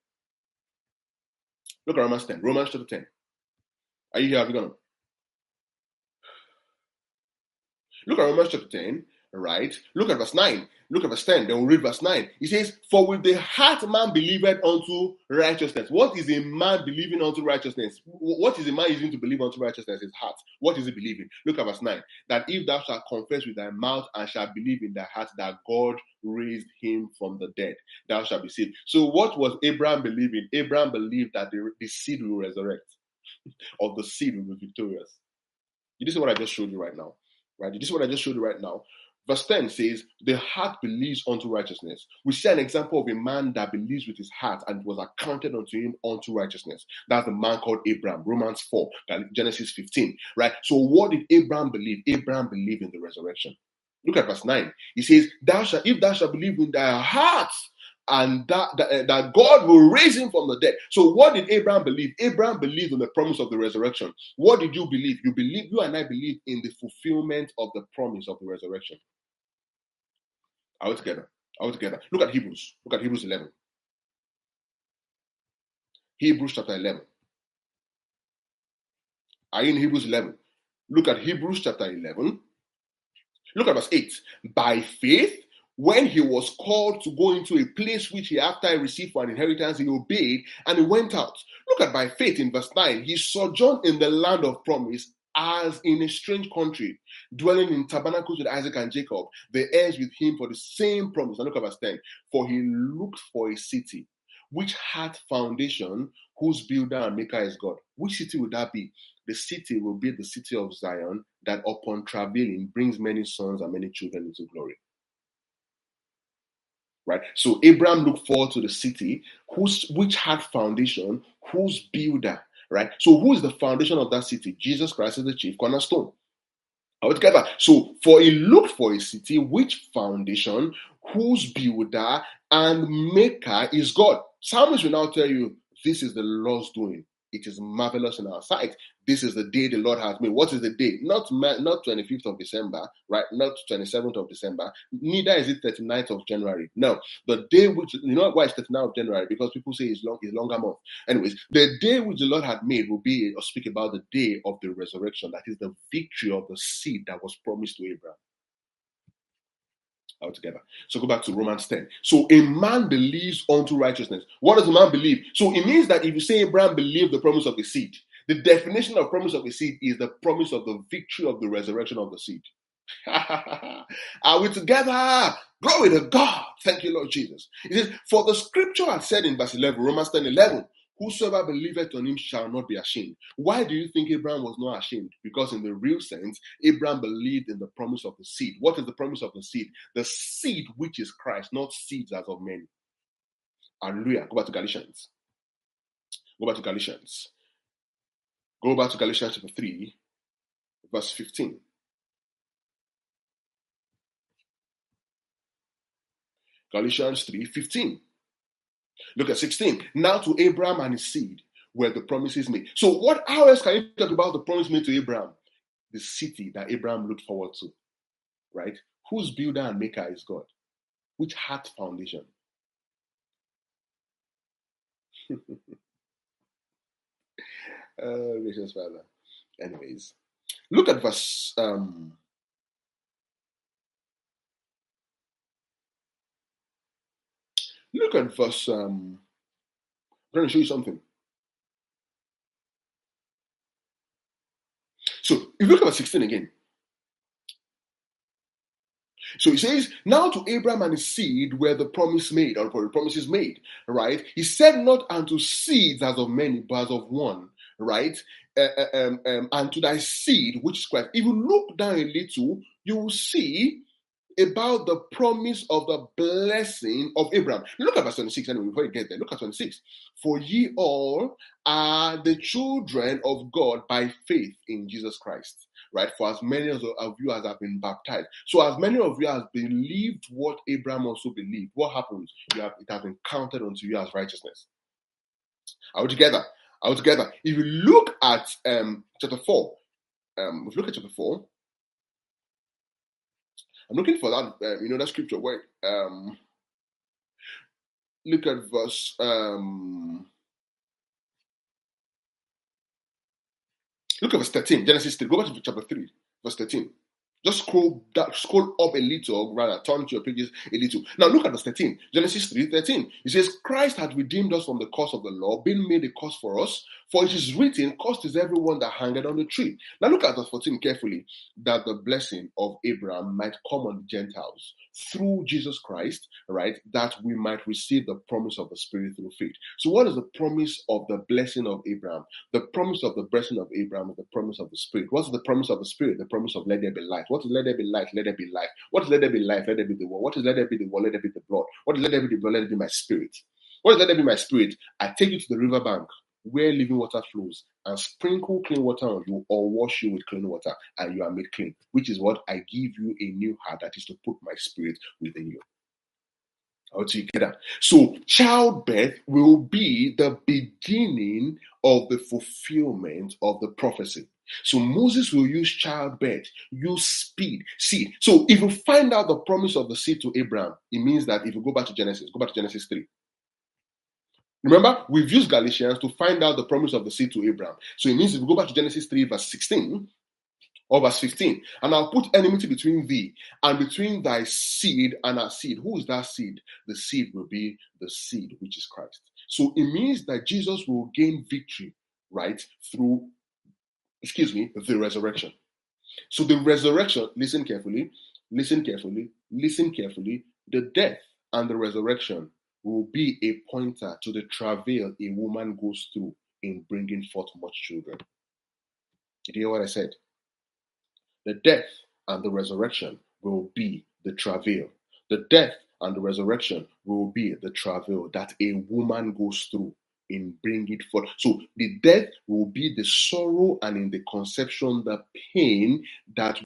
Look at Romans 10. Romans chapter 10. Are you here? Have you gone? Look at Romans chapter 10, right? Look at verse 9. Look at verse 10. Then we'll read verse 9. It says, for with the heart man believeth unto righteousness. What is a man believing unto righteousness? What is a man using to believe unto righteousness? His heart. What is he believing? Look at verse 9. That if thou shalt confess with thy mouth and shalt believe in thy heart that God raised him from the dead, thou shalt be saved. So what was Abraham believing? Abraham believed that the seed will resurrect, or the seed will be victorious. This is what I just showed you right now. Right? This is what I just showed you right now. Verse 10 says, the heart believes unto righteousness. We see an example of a man that believes with his heart and it was accounted unto him unto righteousness. That's the man called Abraham, Romans 4, Genesis 15. Right? So what did Abraham believe? Abraham believed in the resurrection. Look at verse 9. He says, if thou shalt believe in thy heart, and that God will raise him from the dead. So what did Abraham believe? Abraham believed in the promise of the resurrection. What did you believe? You and I believe in the fulfillment of the promise of the resurrection. Are we together? Look at Hebrews. Look at Hebrews 11. Hebrews chapter 11. Are you in Hebrews 11? Look at Hebrews chapter 11. Look at verse 8. By faith, when he was called to go into a place which he after received for an inheritance, he obeyed and he went out. Look at by faith in verse 9. He sojourned in the land of promise as in a strange country, dwelling in tabernacles with Isaac and Jacob, the heirs with him for the same promise. And look at verse 10. For he looked for a city which had foundation, whose builder and maker is God. Which city would that be? The city will be the city of Zion, that upon travailing brings many sons and many children into glory. Right? So Abraham looked forward to the city which had foundation, whose builder, right? So who is the foundation of that city? Jesus Christ is the chief cornerstone. Are we together? So for he looked for a city which foundation, whose builder and maker is God. Psalmist will now tell you, this is the Lord's doing. It is marvelous in our sight. This is the day the Lord has made. What is the day? Not 25th of December, right? Not 27th of December. Neither is it 39th of January. No. The day which, you know why it's 39th of January? Because people say it's longer month. Anyways, the day which the Lord had made will be, or speak about the day of the resurrection. That is the victory of the seed that was promised to Abraham. Altogether. So go back to Romans 10. So a man believes unto righteousness. What does a man believe? So it means that if you say Abraham believed the promise of the seed, the definition of promise of the seed is the promise of the victory of the resurrection of the seed. Are we together? Glory to God. Thank you, Lord Jesus. It says, for the scripture has said in verse 11, Romans 10:11, whosoever believeth on him shall not be ashamed. Why do you think Abraham was not ashamed? Because in the real sense, Abraham believed in the promise of the seed. What is the promise of the seed? The seed which is Christ, not seeds as of many. Hallelujah. Go back to Galatians. Go back to Galatians chapter 3, verse 15. Galatians 3:15. Look at 16. Now to Abraham and his seed were the promises made. So how else can you talk about the promise made to Abraham? The city that Abraham looked forward to, right? Whose builder and maker is God? Which had foundation? Gracious Father. Anyways, look at verse. Look at verse. I'm going to show you something. So if you look at verse 16 again. So he says, now to Abraham and his seed were the promise made, or the promises made, right? He said not unto seeds as of many, but as of one, right? And to thy seed, which is Christ. If you look down a little, you will see about the promise of the blessing of Abraham. Look at verse 26 anyway, before you get there. Look at 26. For ye all are the children of God by faith in Jesus Christ. Right? For as many of you as have been baptized. So as many of you as believed what Abraham also believed, what happens? It has been counted unto you as righteousness. Are we together? If you look at chapter 4, if you look at chapter 4, I'm looking for that, that scripture where, look at verse, look at verse 13, Genesis 3. Go back to chapter 3, verse 13. Just scroll up a little, or rather, turn to your pages a little. Now look at verse 13. Genesis 3:13. It says, Christ had redeemed us from the curse of the law, being made a curse for us. For it is written, cursed is everyone that hangeth on the tree. Now look at verse 14 carefully, that the blessing of Abraham might come on the Gentiles through Jesus Christ, right? That we might receive the promise of the Spirit through faith. So what is the promise of the blessing of Abraham? The promise of the blessing of Abraham is the promise of the Spirit. What's the promise of the Spirit? The promise of let there be light. What is let there be light? Let there be life. What is let there be life? Let there be the word. What is let there be the word? Let there be the blood. What is let there be the blood? Let there be my spirit. What is let there be my spirit? I take you to the riverbank where living water flows and sprinkle clean water on you or wash you with clean water and you are made clean, which is what I give you a new heart, that is to put my spirit within you. How do you get that? So childbirth will be the beginning of the fulfillment of the prophecy. So Moses will use childbirth, use speed, seed. So if you find out the promise of the seed to Abraham, it means that if you go back to Genesis 3. Remember, we've used Galatians to find out the promise of the seed to Abraham. So it means if we go back to Genesis 3, verse 16, or verse 15, and I'll put enmity between thee and between thy seed and our seed. Who is that seed? The seed will be the seed, which is Christ. So it means that Jesus will gain victory, right, through, the resurrection. So the resurrection, listen carefully, the death and the resurrection will be a pointer to the travail a woman goes through in bringing forth much children. Did you hear what I said? The death and the resurrection will be the travail. The death and the resurrection will be the travail that a woman goes through in bringing forth. So the death will be the sorrow, and in the conception, the pain that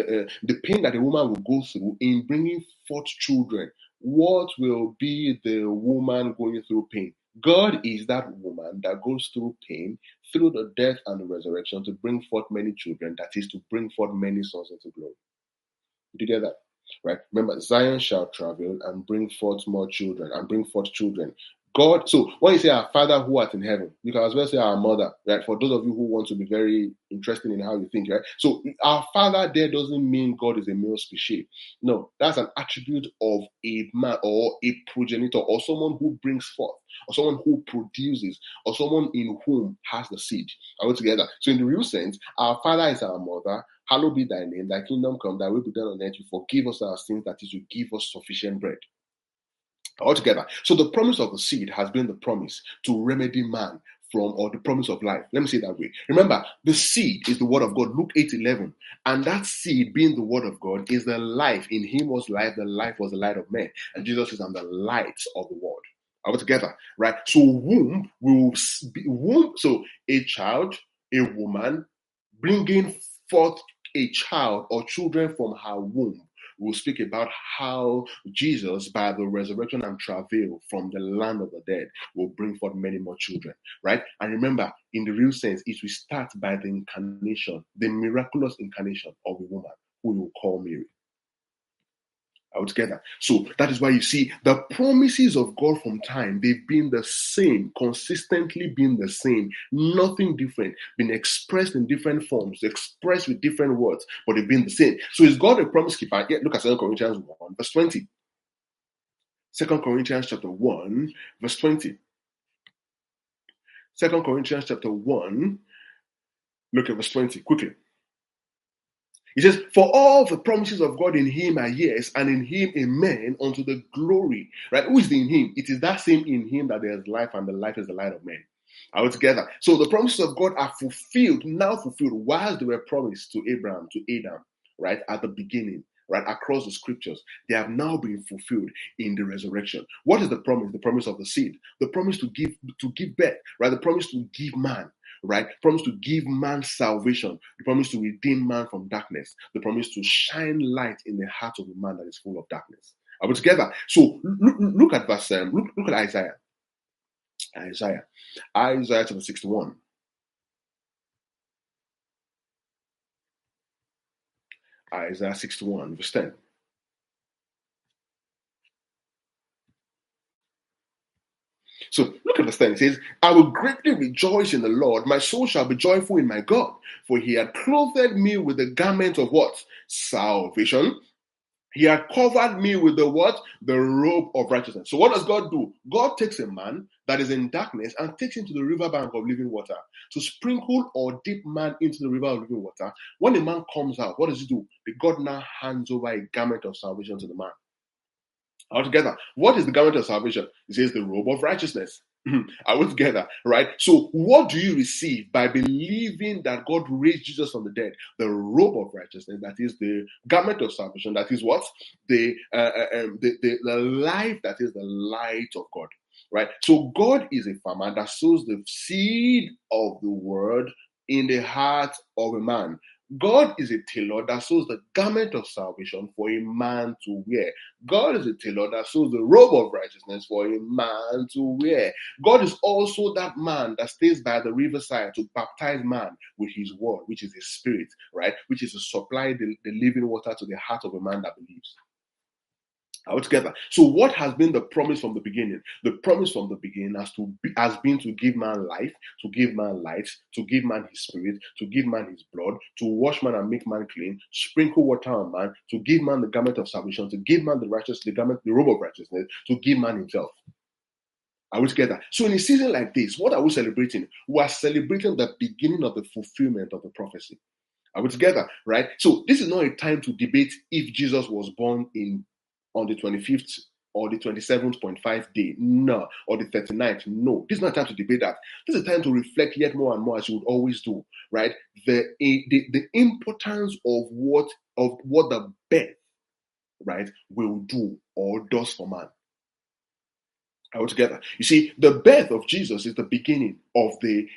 a woman will go through in bringing forth children. What will be the woman going through pain? God is that woman that goes through pain through the death and the resurrection to bring forth many children, that is to bring forth many sons into glory. Did you get that? Right? Remember, Zion shall travel and bring forth more children and bring forth children. God, so when you say our Father who art in heaven, you can as well say our mother, right? For those of you who want to be very interested in how you think, right? So our Father there doesn't mean God is a male species. No, that's an attribute of a man or a progenitor or someone who brings forth or someone who produces or someone in whom has the seed. Are we together? So in the real sense, our Father is our mother. Hallowed be thy name, thy kingdom come, thy will be done on earth. You forgive us our sins, that is, you give us sufficient bread. Altogether. So the promise of the seed has been the promise to remedy man from, or the promise of life. Let me say it that way. Remember, the seed is the word of God, Luke 8:11. And that seed being the word of God is the life. In him was life, the life was the light of men. And Jesus is, I'm the light of the world. All together, right? So womb will be womb. So a child, a woman, bringing forth a child or children from her womb. We'll speak about how Jesus, by the resurrection and travail from the land of the dead, will bring forth many more children, right? And remember, in the real sense, it will start by the incarnation, the miraculous incarnation of a woman who we will call Mary. Together. So that is why you see the promises of God from time, they've been the same, consistently been the same, nothing different, been expressed in different forms, expressed with different words, but they've been the same. So is God a promise keeper? Yeah, look at 2 Corinthians 1, verse 20. 2 Corinthians chapter 1, verse 20. 2 Corinthians chapter 1, look at verse 20 quickly. He says, for all the promises of God in him are yes, and in him amen, unto the glory. Right? Who is the in him? It is that same in him that there is life, and the life is the light of men. All together. So the promises of God are fulfilled, now fulfilled, whilst they were promised to Abraham, to Adam, right, at the beginning, right, across the scriptures. They have now been fulfilled in the resurrection. What is the promise? The promise of the seed. The promise to give birth, right? The promise to give man, right? Promise to give man salvation. The promise to redeem man from darkness. The promise to shine light in the heart of a man that is full of darkness. Are we together? So look at verse. Look at Isaiah. Isaiah chapter 61. Isaiah 61, verse 10. So look verse 10, it says, I will greatly rejoice in the Lord. My soul shall be joyful in my God. For he had clothed me with the garment of what? Salvation. He had covered me with the what? The robe of righteousness. So what does God do? God takes a man that is in darkness and takes him to the riverbank of living water to sprinkle or dip man into the river of living water. When a man comes out, what does he do? God now hands over a garment of salvation to the man. Altogether, what is the garment of salvation? It says the robe of righteousness. Are we together? Right? So, what do you receive by believing that God raised Jesus from the dead? The robe of righteousness, that is the garment of salvation, that is what? The life, that is the light of God. Right? So, God is a farmer that sows the seed of the word in the heart of a man. God is a tailor that sews the garment of salvation for a man to wear. God is a tailor that sews the robe of righteousness for a man to wear. God is also that man that stays by the riverside to baptize man with his word, which is his spirit, right? Which is to supply the living water to the heart of a man that believes. Altogether. So what has been the promise from the beginning? The promise from the beginning has been to give man life, to give man light, to give man his spirit, to give man his blood, to wash man and make man clean, sprinkle water on man, to give man the garment of salvation, to give man the robe of righteousness, to give man himself. Are we together? So in a season like this, what are we celebrating? We are celebrating the beginning of the fulfillment of the prophecy. Are we together? Right? So this is not a time to debate if Jesus was born on the 25th or the 27th.5 day, no, or the 39th, no. This is not time to debate that. This is a time to reflect yet more and more, as you would always do, right? The importance of what the birth, right, will do or does for man. Are we together? You see, the birth of Jesus is the beginning of the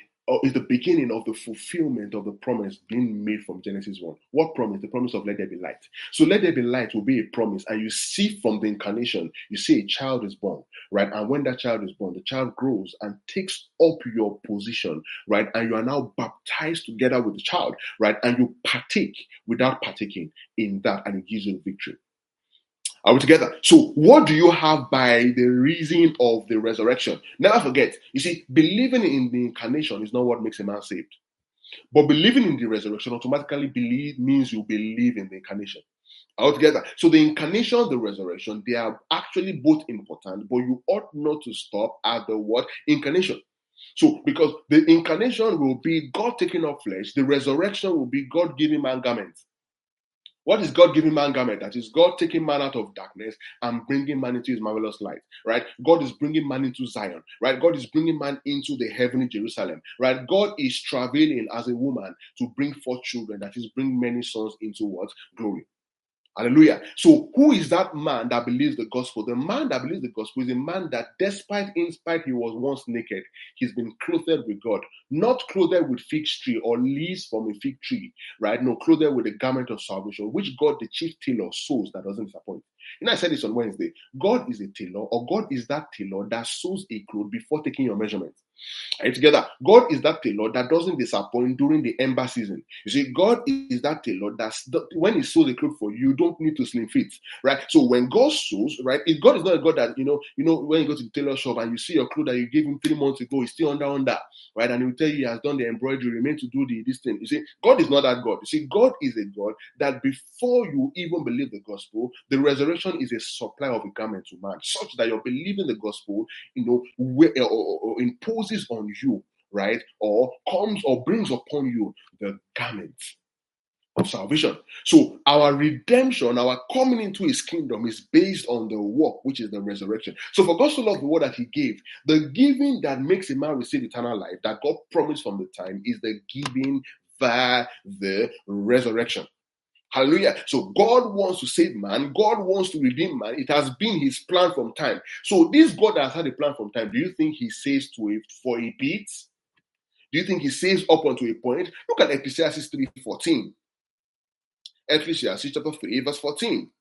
fulfillment of the promise being made from Genesis 1. What promise? The promise of let there be light. So let there be light will be a promise, and you see from the incarnation, you see a child is born, right? And when that child is born, the child grows and takes up your position, right? And you are now baptized together with the child, right? And you partake without partaking in that, and it gives you victory. Are we together? So, what do you have by the reason of the resurrection? Never forget, you see, believing in the incarnation is not what makes a man saved. But believing in the resurrection automatically means you believe in the incarnation. Are we together? So, the incarnation, the resurrection, they are actually both important, but you ought not to stop at the word incarnation. So, because the incarnation will be God taking up flesh, the resurrection will be God giving man garments. What is God giving man garment? That is God taking man out of darkness and bringing man into his marvelous light, right? God is bringing man into Zion, right? God is bringing man into the heavenly Jerusalem, right? God is travailing as a woman to bring forth children, that is bring many sons into what? Glory. Hallelujah. So who is that man that believes the gospel? The man that believes the gospel is a man that in spite he was once naked, he's been clothed with God. Not clothed with fig tree or leaves from a fig tree, right? No, clothed with the garment of salvation, which God, the chief tailor, sews that doesn't disappoint. I said this on Wednesday. God is a tailor, or God is that tailor that sews a cloth before taking your measurement. Are you together? God is that tailor that doesn't disappoint during the ember season. You see, God is that tailor that when he sews a cloth for you, you don't need to slim fit, right? So when God sews, right, if God is not a God that, when you go to the tailor shop and you see your clothes that you gave him 3 months ago, he's still under, right? And he will tell you he has done the embroidery, remain to do this thing. You see, God is not that God. You see, God is a God that before you even believe the gospel, the resurrection is a supply of a garment to man, such that you're believing the gospel, or imposes on you, right, or comes or brings upon you the garment of salvation. So our redemption, our coming into his kingdom is based on the work, which is the resurrection. So for God so loved the world that he gave, the giving that makes a man receive eternal life that God promised from the time is the giving via the resurrection. Hallelujah. So God wants to save man. God wants to redeem man. It has been his plan from time. So this God that has had a plan from time, do you think he saves to it for a bit? Do you think he saves up unto a point? Look at Ecclesiastes 3:14. Ecclesiastes chapter 3 verse 14.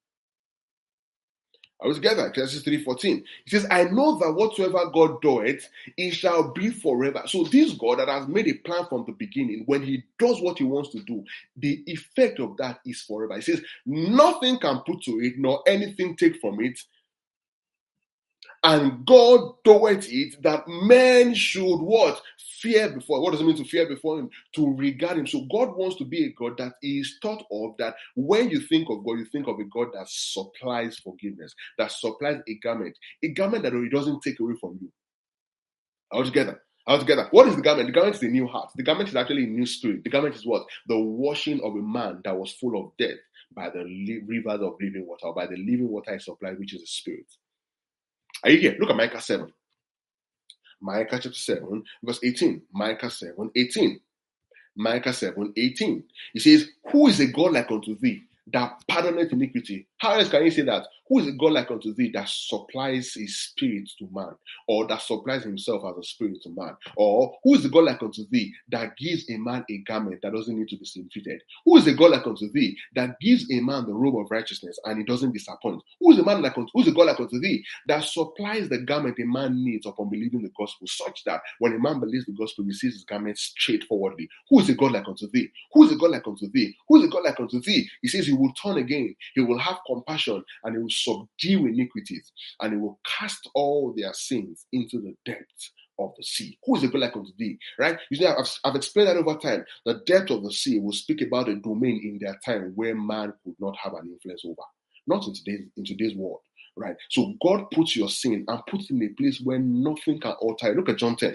I was together, Ecclesiastes 3:14. It says, I know that whatsoever God doeth, it shall be forever. So this God that has made a plan from the beginning, when he does what he wants to do, the effect of that is forever. It says, nothing can put to it, nor anything take from it, And God told it that men should what? Fear before. What does it mean to fear before him? To regard him. So God wants to be a God that is thought of, that when you think of God, you think of a God that supplies forgiveness, that supplies a garment that he doesn't take away from you. Altogether. What is the garment? The garment is a new heart. The garment is actually a new spirit. The garment is what? The washing of a man that was full of death by the rivers of living water, or by the living water he supplied, which is the spirit. Are you here? Look at Micah 7. Micah chapter 7, verse 18. Micah 7, 18. Micah 7, 18. He says, who is a God like unto thee, that pardoneth iniquity? How else can you say that? Who is a God like unto thee, that supplies his spirit to man, or that supplies himself as a spirit to man? Or who is the God like unto thee, that gives a man a garment that doesn't need to be slim-fitted? Who is the God like unto thee, that gives a man the robe of righteousness and he doesn't disappoint? Who is a God like unto thee, that supplies the garment a man needs upon believing the gospel, such that when a man believes the gospel, he receives his garment straightforwardly? Who is a God like unto thee? Who is a God like unto thee? Who is a God like unto thee? He says he will turn again, he will have compassion, and he will subdue iniquities, and he will cast all their sins into the depths of the sea. Who is a God like unto thee? Right? You see, I've explained that over time. The depth of the sea will speak about a domain in their time where man could not have an influence over. Not in today's world. Right? So God puts your sin and puts it in a place where nothing can alter it. Look at John 10.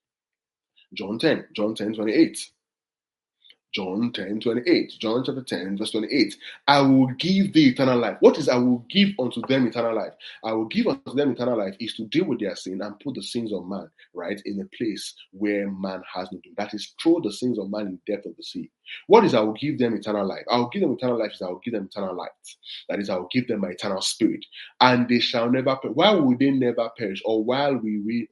John 10, 28. John 10, 28. John chapter 10, verse 28. I will give thee eternal life. What is I will give unto them eternal life? I will give unto them eternal life is to deal with their sin and put the sins of man, right, in a place where man has no doing. That is, throw the sins of man in the depth of the sea. What is I will give them eternal life? I will give them eternal life is I will give them eternal light. That is, I will give them my eternal spirit. And they shall never perish. Why will they never perish? Or why are we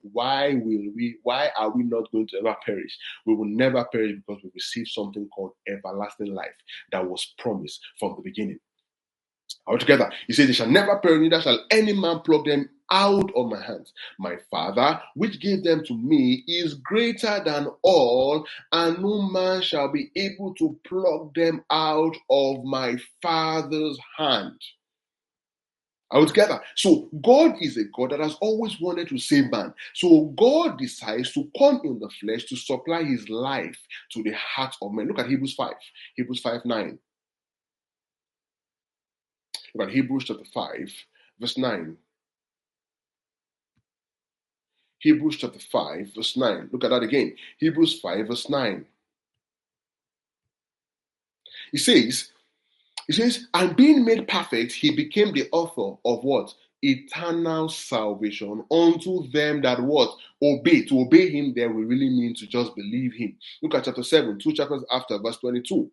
not going to ever perish? We will never perish because we receive something called everlasting life that was promised from the beginning. Altogether, he says, they shall never perish, neither shall any man pluck them out of my hands. My Father, which gave them to me, is greater than all, and no man shall be able to pluck them out of my Father's hand. Altogether. So God is a God that has always wanted to save man. So God decides to come in the flesh to supply his life to the heart of men. Look at Hebrews 5. Hebrews 5:9. Look at Hebrews chapter 5, verse 9. Hebrews chapter 5, verse 9. Look at that again. Hebrews 5, verse 9. It says, and being made perfect, he became the author of what? Eternal salvation unto them that what? Obey. To obey him there will really mean to just believe him. Look at chapter 7, 2 chapters after, verse 22.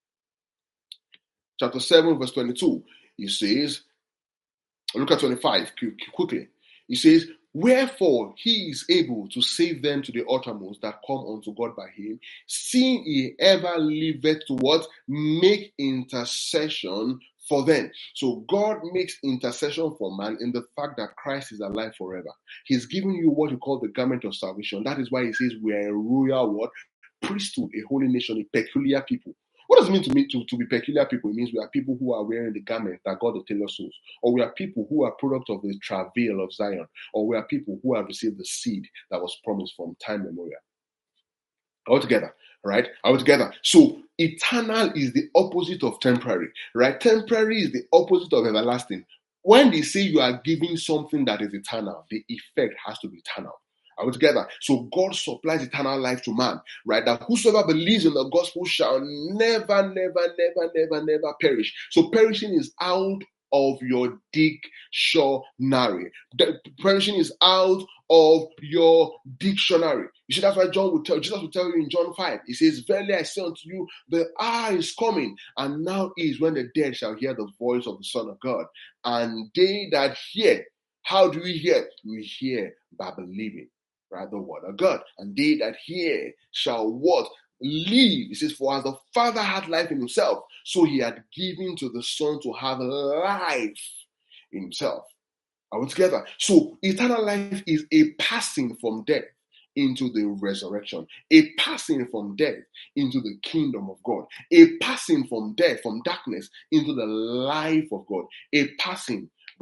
Chapter 7, verse 22. He says, look at 25 quickly. He says, wherefore he is able to save them to the uttermost that come unto God by him, seeing he ever liveth to what? Make intercession for them. So God makes intercession for man in the fact that Christ is alive forever. He's giving you what you call the garment of salvation. That is why he says we are a royal what? Priesthood, a holy nation, a peculiar people. What does it mean to be peculiar people? It means we are people who are wearing the garment that God will tailor souls, or we are people who are product of the travail of Zion, or we are people who have received the seed that was promised from time memorial. Altogether, right? Altogether. So eternal is the opposite of temporary, right? Temporary is the opposite of everlasting. When they say you are giving something that is eternal, the effect has to be eternal. Are we together? So God supplies eternal life to man, right? That whosoever believes in the gospel shall never perish. So perishing is out of your dictionary. Perishing is out of your dictionary. You see, that's why Jesus will tell you in John 5. He says, verily I say unto you, the hour is coming, and now is when the dead shall hear the voice of the Son of God. And they that hear, how do we hear? We hear by believing, right, the word of God. And they that hear shall what? Live. He says, for as the Father had life in himself, so he had given to the Son to have life in himself. Are we together? So eternal life is a passing from death into the resurrection, a passing from death into the kingdom of God, a passing from death, from darkness into the life of God, a passing,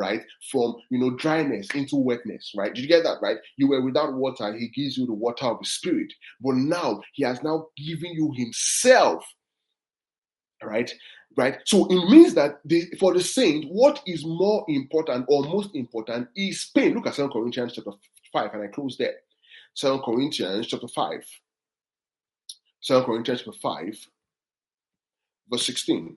right? From, dryness into wetness, right? Did you get that, right? You were without water. He gives you the water of the Spirit. But now he has now given you himself, right? Right. So it means that for the saint, what is more important or most important is pain. Look at 2 Corinthians chapter 5, and I close there. 2 Corinthians chapter 5. 2 Corinthians chapter 5, verse 16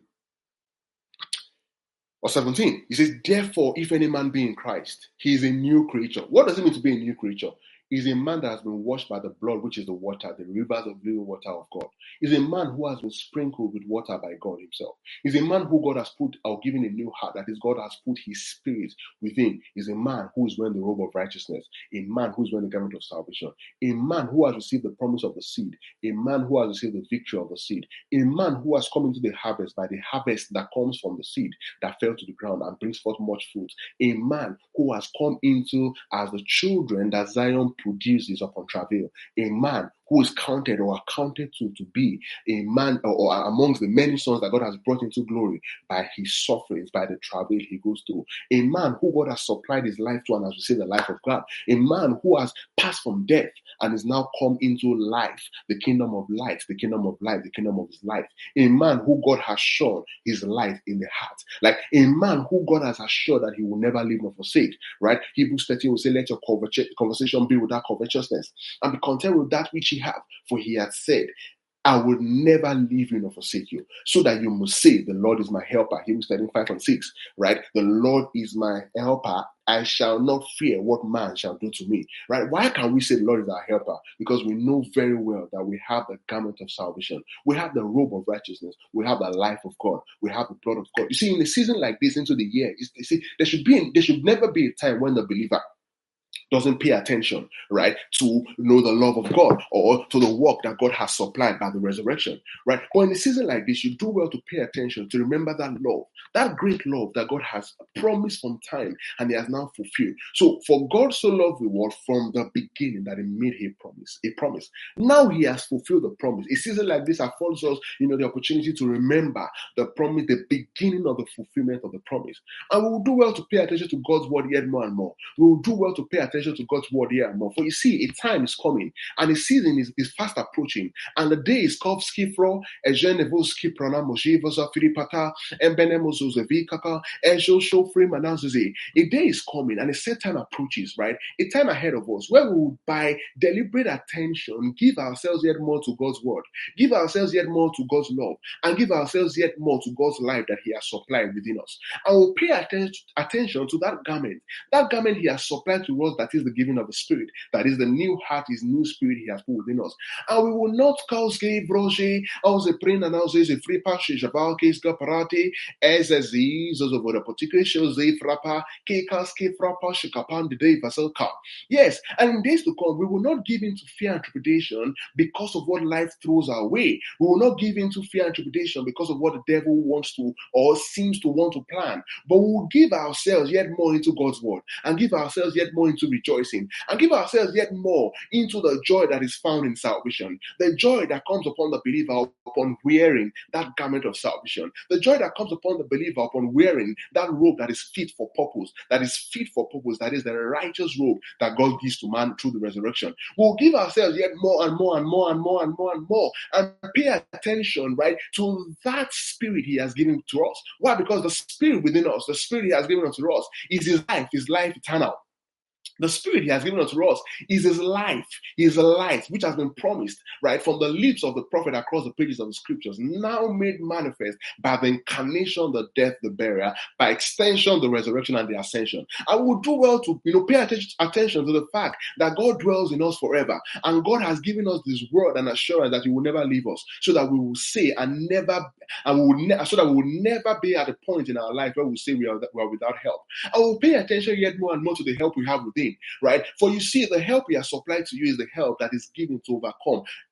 or 17. He says, therefore, if any man be in Christ, he is a new creature. What does it mean to be a new creature? Is a man that has been washed by the blood, which is the water, the rivers of living water of God. Is a man who has been sprinkled with water by God himself. Is a man who God has put or given a new heart, that is, God has put his spirit within. Is a man who is wearing the robe of righteousness. A man who is wearing the garment of salvation. A man who has received the promise of the seed. A man who has received the victory of the seed. A man who has come into the harvest by the harvest that comes from the seed that fell to the ground and brings forth much fruit. A man who has come into as the children that Zion produces upon travail. A man who is counted or accounted to be a man or amongst the many sons that God has brought into glory by his sufferings, by the travail he goes through. A man who God has supplied his life to and has received the life of God. A man who has passed from death and is now come into life, the kingdom of light, the kingdom of life, the kingdom of his life. A man who God has shown his light in the heart. Like a man who God has assured that he will never leave nor forsake, right? Hebrews 13 will say, let your conversation be without covetousness and be content with that which ye have, for he hath said, I will never leave you nor forsake you, so that you must say, the Lord is my helper. Hebrews 13:5 and 6, right? The Lord is my helper. I shall not fear what man shall do to me, right? Why can we say the Lord is our helper? Because we know very well that we have the garment of salvation. We have the robe of righteousness. We have the life of God. We have the blood of God. You see, in a season like this, into the year, you see, there should never be a time when the believer doesn't pay attention, right, to know the love of God or to the work that God has supplied by the resurrection, right? But in a season like this, you do well to pay attention to remember that love, that great love that God has promised from time and he has now fulfilled. So for God so loved the world from the beginning that he made a promise. Now he has fulfilled the promise. A season like this affords us, the opportunity to remember the promise, the beginning of the fulfillment of the promise. And we will do well to pay attention to God's word yet more and more. We will do well to pay attention to God's word here and more. For you see, a time is coming and a season is fast approaching. And the day is called Skifro, Ejenevoski Pranamojivosa Filipata, Embenemozozevikaka, Ejo Shofrim Anazuze. A day is coming and a set time approaches, right? A time ahead of us where we will, by deliberate attention, give ourselves yet more to God's word, give ourselves yet more to God's love, and give ourselves yet more to God's life that he has supplied within us. And we'll pay attention to that garment he has supplied to us, that is the giving of the Spirit, that is the new heart, his new spirit he has put within us. And we will not cause gay broche, as a print and as a free passage about case caparate, as a z's of a particular shows a frappa, kekas ke frappa, shikapan the day vaselka. Yes, and in days to come, we will not give in to fear and trepidation because of what life throws our way. We will not give in to fear and trepidation because of what the devil wants to or seems to want to plan, but we will give ourselves yet more into God's word and give ourselves yet more into rejoicing and give ourselves yet more into the joy that is found in salvation, the joy that comes upon the believer upon wearing that garment of salvation, the joy that comes upon the believer upon wearing that robe that is fit for purpose, that is the righteous robe that God gives to man through the resurrection. We'll give ourselves yet more and more and more and more and more and more and pay attention, right, to that spirit he has given to us. Why? Because the spirit within us, the spirit he has given unto us is his life eternal. The spirit he has given unto us is his life which has been promised, right, from the lips of the prophet across the pages of the scriptures, now made manifest by the incarnation, the death, the burial, by extension, the resurrection and the ascension. I would do well to pay attention to the fact that God dwells in us forever, and God has given us this word and assurance that he will never leave us, so that we will say so that we will never be at a point in our life where we say we are without help. I will pay attention yet more and more to the help we have within, right? For you see, the help he has supplied to you is the help that is given to overcome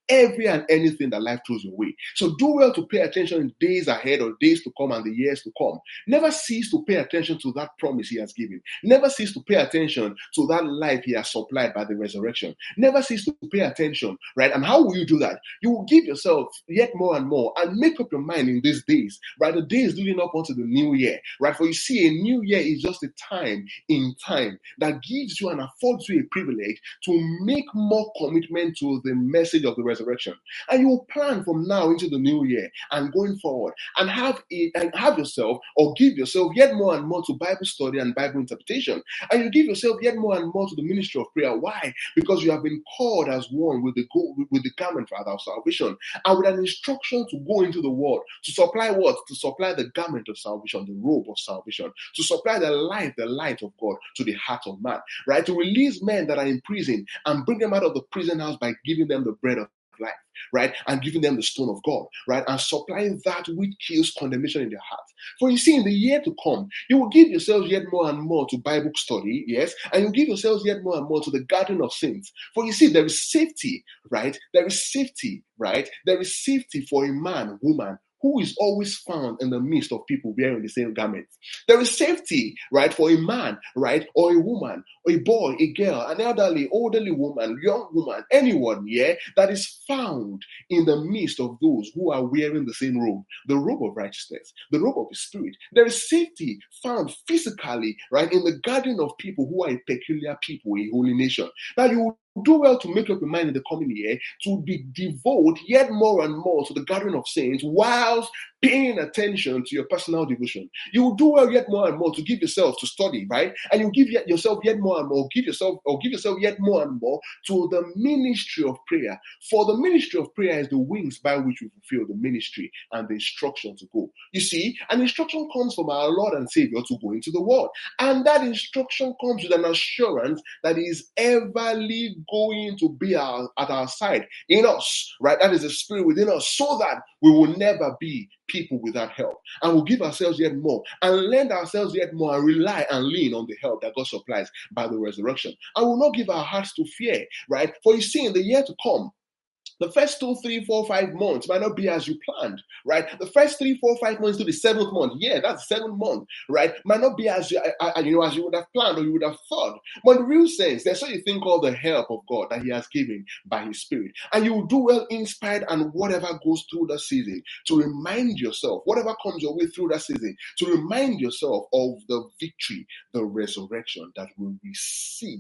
every and anything that life throws your way. So do well to pay attention in days ahead or days to come and the years to come. Never cease to pay attention to that promise he has given. Never cease to pay attention to that life he has supplied by the resurrection. Never cease to pay attention, right? And how will you do that? You will give yourself yet more and more and make up your mind in these days, right? The days leading up onto the new year, right? For you see, a new year is just a time in time that gives you and affords you a privilege to make more commitment to the message of the resurrection. And you will plan from now into the new year and going forward and have yourself or give yourself yet more and more to Bible study and Bible interpretation. And you give yourself yet more and more to the ministry of prayer. Why? Because you have been called as one with the garment rather of salvation and with an instruction to go into the world to supply what? To supply the garment of salvation, the robe of salvation, to supply the light of God to the heart of man, right? To release men that are in prison and bring them out of the prison house by giving them the bread of life, right? And giving them the stone of God, right? And supplying that which kills condemnation in their heart. For you see, in the year to come, you will give yourselves yet more and more to Bible study, yes? And you give yourselves yet more and more to the garden of saints. For you see, there is safety, right? There is safety, right? There is safety for a man, woman, who is always found in the midst of people wearing the same garments. There is safety, right, for a man, right, or a woman, or a boy, a girl, an elderly woman, young woman, anyone, yeah, that is found in the midst of those who are wearing the same robe, the robe of righteousness, the robe of the Spirit. There is safety found physically, right, in the garden of people who are a peculiar people, a holy nation. Now you do well to make up your mind in the coming year to be devoted yet more and more to the gathering of saints whilst paying attention to your personal devotion. You will do well yet more and more to give yourself to study, right? And you give yourself yet more and more, give yourself yet more and more to the ministry of prayer. For the ministry of prayer is the wings by which we fulfill the ministry and the instruction to go. You see, an instruction comes from our Lord and Savior to go into the world. And that instruction comes with an assurance that He is everly going to be at our side in us, right? That is the Spirit within us, so that we will never be people without help. And we'll give ourselves yet more and lend ourselves yet more and rely and lean on the help that God supplies by the resurrection. And we'll not give our hearts to fear, right? For you see, in the year to come, the first 2, 3, 4, 5 months might not be as you planned, right? The first 3, 4, 5 months to the 7th month, yeah, that's the 7th month, right? Might not be as you would have planned or you would have thought. But in the real sense, there's what you think all the help of God that He has given by His Spirit. And you will do well inspired and whatever goes through that season to remind yourself, whatever comes your way through that season, to remind yourself of the victory, the resurrection that we'll receive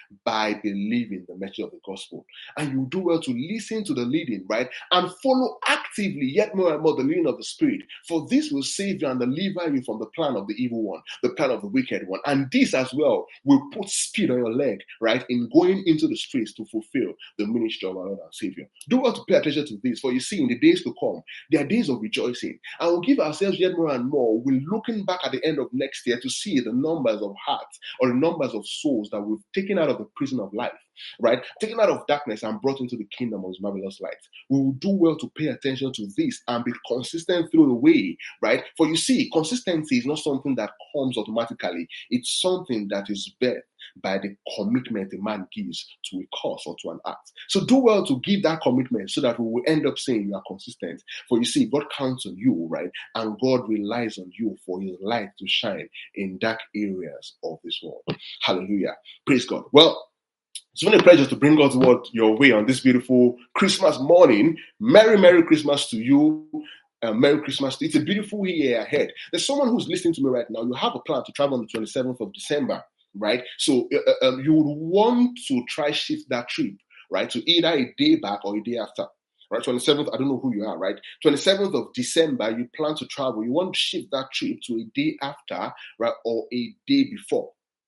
by believing the message of the gospel. And you do well to listen to the leading, right? And follow actively yet more and more the leading of the Spirit. For this will save you and deliver you from the plan of the evil one, the plan of the wicked one. And this as well will put speed on your leg, right? In going into the streets to fulfill the ministry of our Lord and Savior. Do well to pay attention to this. For you see, in the days to come, there are days of rejoicing. And we'll give ourselves yet more and more. We're looking back at the end of next year to see the numbers of hearts or the numbers of souls that we've taken out of the prison of life, right? Taken out of darkness and brought into the kingdom of His marvelous light. We will do well to pay attention to this and be consistent through the way, right? For you see, consistency is not something that comes automatically. It's something that is birthed by the commitment a man gives to a cause or to an act. So do well to give that commitment so that we will end up saying you are consistent. For you see, God counts on you, right? And God relies on you for His light to shine in dark areas of this world. Hallelujah. Praise God. Well, it's been a pleasure to bring God's word your way on this beautiful Christmas morning. Merry Christmas to you. Merry Christmas. It's a beautiful year ahead. There's someone who's listening to me right now. You have a plan to travel on the 27th of December, right? So you would want to try shift that trip, right? To either a day back or a day after. Right, 27th, I don't know who you are, right? 27th of December, you plan to travel. You want to shift that trip to a day after, right? Or a day before.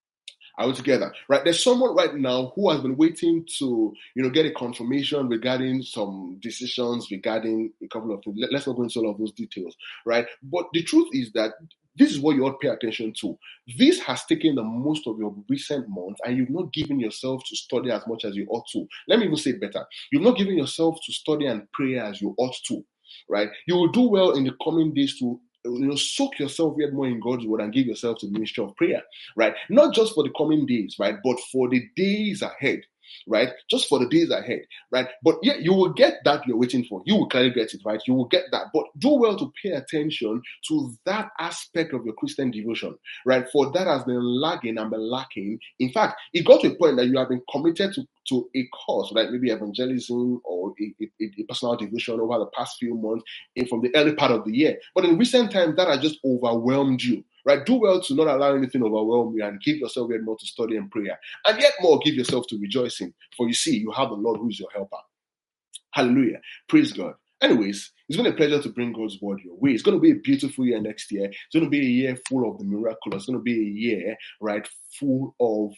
Are we together? Right? There's someone right now who has been waiting to, get a confirmation regarding some decisions regarding a couple of things. Let's not go into all of those details, right? But the truth is that this is what you ought to pay attention to. This has taken the most of your recent months, and you've not given yourself to study as much as you ought to. Let me even say it better. You've not given yourself to study and pray as you ought to, right? You will do well in the coming days to soak yourself yet more in God's word and give yourself to the ministry of prayer, right? Not just for the coming days, right? But for the days ahead. right? Just for the days ahead, right? But yeah, you will get that you're waiting for. You will clearly get it, right? You will get that. But do well to pay attention to that aspect of your Christian devotion, right? For that has been lagging and been lacking. In fact, it got to a point that you have been committed to a cause, right? Maybe evangelism or a personal devotion over the past few months from the early part of the year. But in recent times, that has just overwhelmed you, right? Do well to not allow anything overwhelm you and give yourself yet more to study and prayer. And yet more, give yourself to rejoicing. For you see, you have the Lord who is your helper. Hallelujah. Praise God. Anyways, it's been a pleasure to bring God's word your way. It's going to be a beautiful year next year. It's going to be a year full of the miraculous. It's going to be a year, right, full of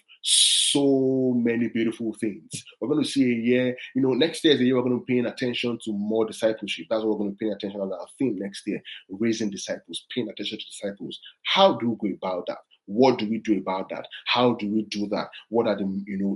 so many beautiful things. We're going to see a year, next year is a year we're going to be paying attention to more discipleship. That's what we're going to be paying attention to, our theme next year, raising disciples, paying attention to disciples. How do we go about that? What do we do about that? How do we do that? What are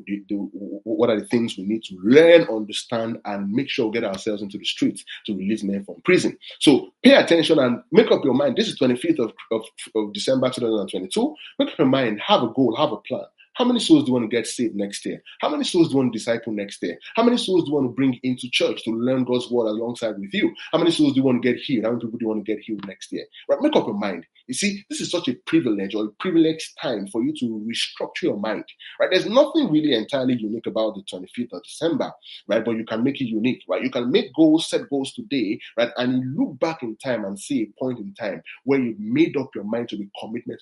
what are the things we need to learn, understand, and make sure we get ourselves into the streets to release men from prison? So pay attention and make up your mind. This is 25th of December 2022. Make up your mind, have a goal, have a plan. How many souls do you want to get saved next year? How many souls do you want to disciple next year? How many souls do you want to bring into church to learn God's word alongside with you? How many souls do you want to get healed? How many people do you want to get healed next year? Right, make up your mind. You see, this is such a privilege or a privileged time for you to restructure your mind. Right, there's nothing really entirely unique about the 25th of December, right? But you can make it unique, right? You can make goals, set goals today, right? And you look back in time and see a point in time where you've made up your mind to be committed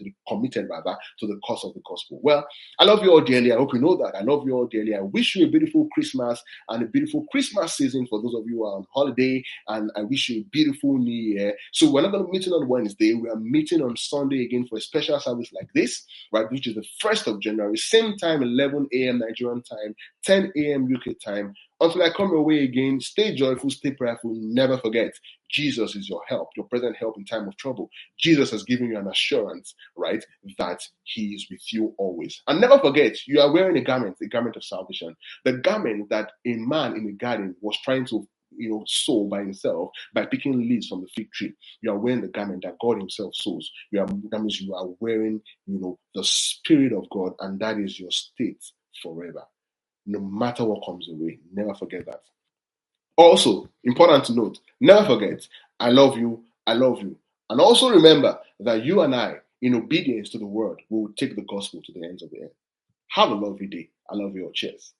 to the cause of the gospel. Well, I love you all dearly. I hope you know that. I love you all dearly. I wish you a beautiful Christmas and a beautiful Christmas season for those of you who are on holiday. And I wish you a beautiful New Year. So we're not going to be meeting on Wednesday. We are meeting on Sunday again for a special service like this, right? Which is the 1st of January. Same time, 11 a.m. Nigerian time, 10 a.m. UK time. Until I come your way again, stay joyful, stay prayerful. Never forget, Jesus is your help, your present help in time of trouble. Jesus has given you an assurance, right, that he is with you always. And never forget, you are wearing a garment of salvation. The garment that a man in the garden was trying to sew by himself by picking leaves from the fig tree. You are wearing the garment that God himself sews. That means you are wearing, the Spirit of God, and that is your state forever. No matter what comes away, never forget that. Also, important to note, never forget, I love you, I love you. And also remember that you and I, in obedience to the word, will take the gospel to the ends of the earth. Have a lovely day. I love you all. Cheers.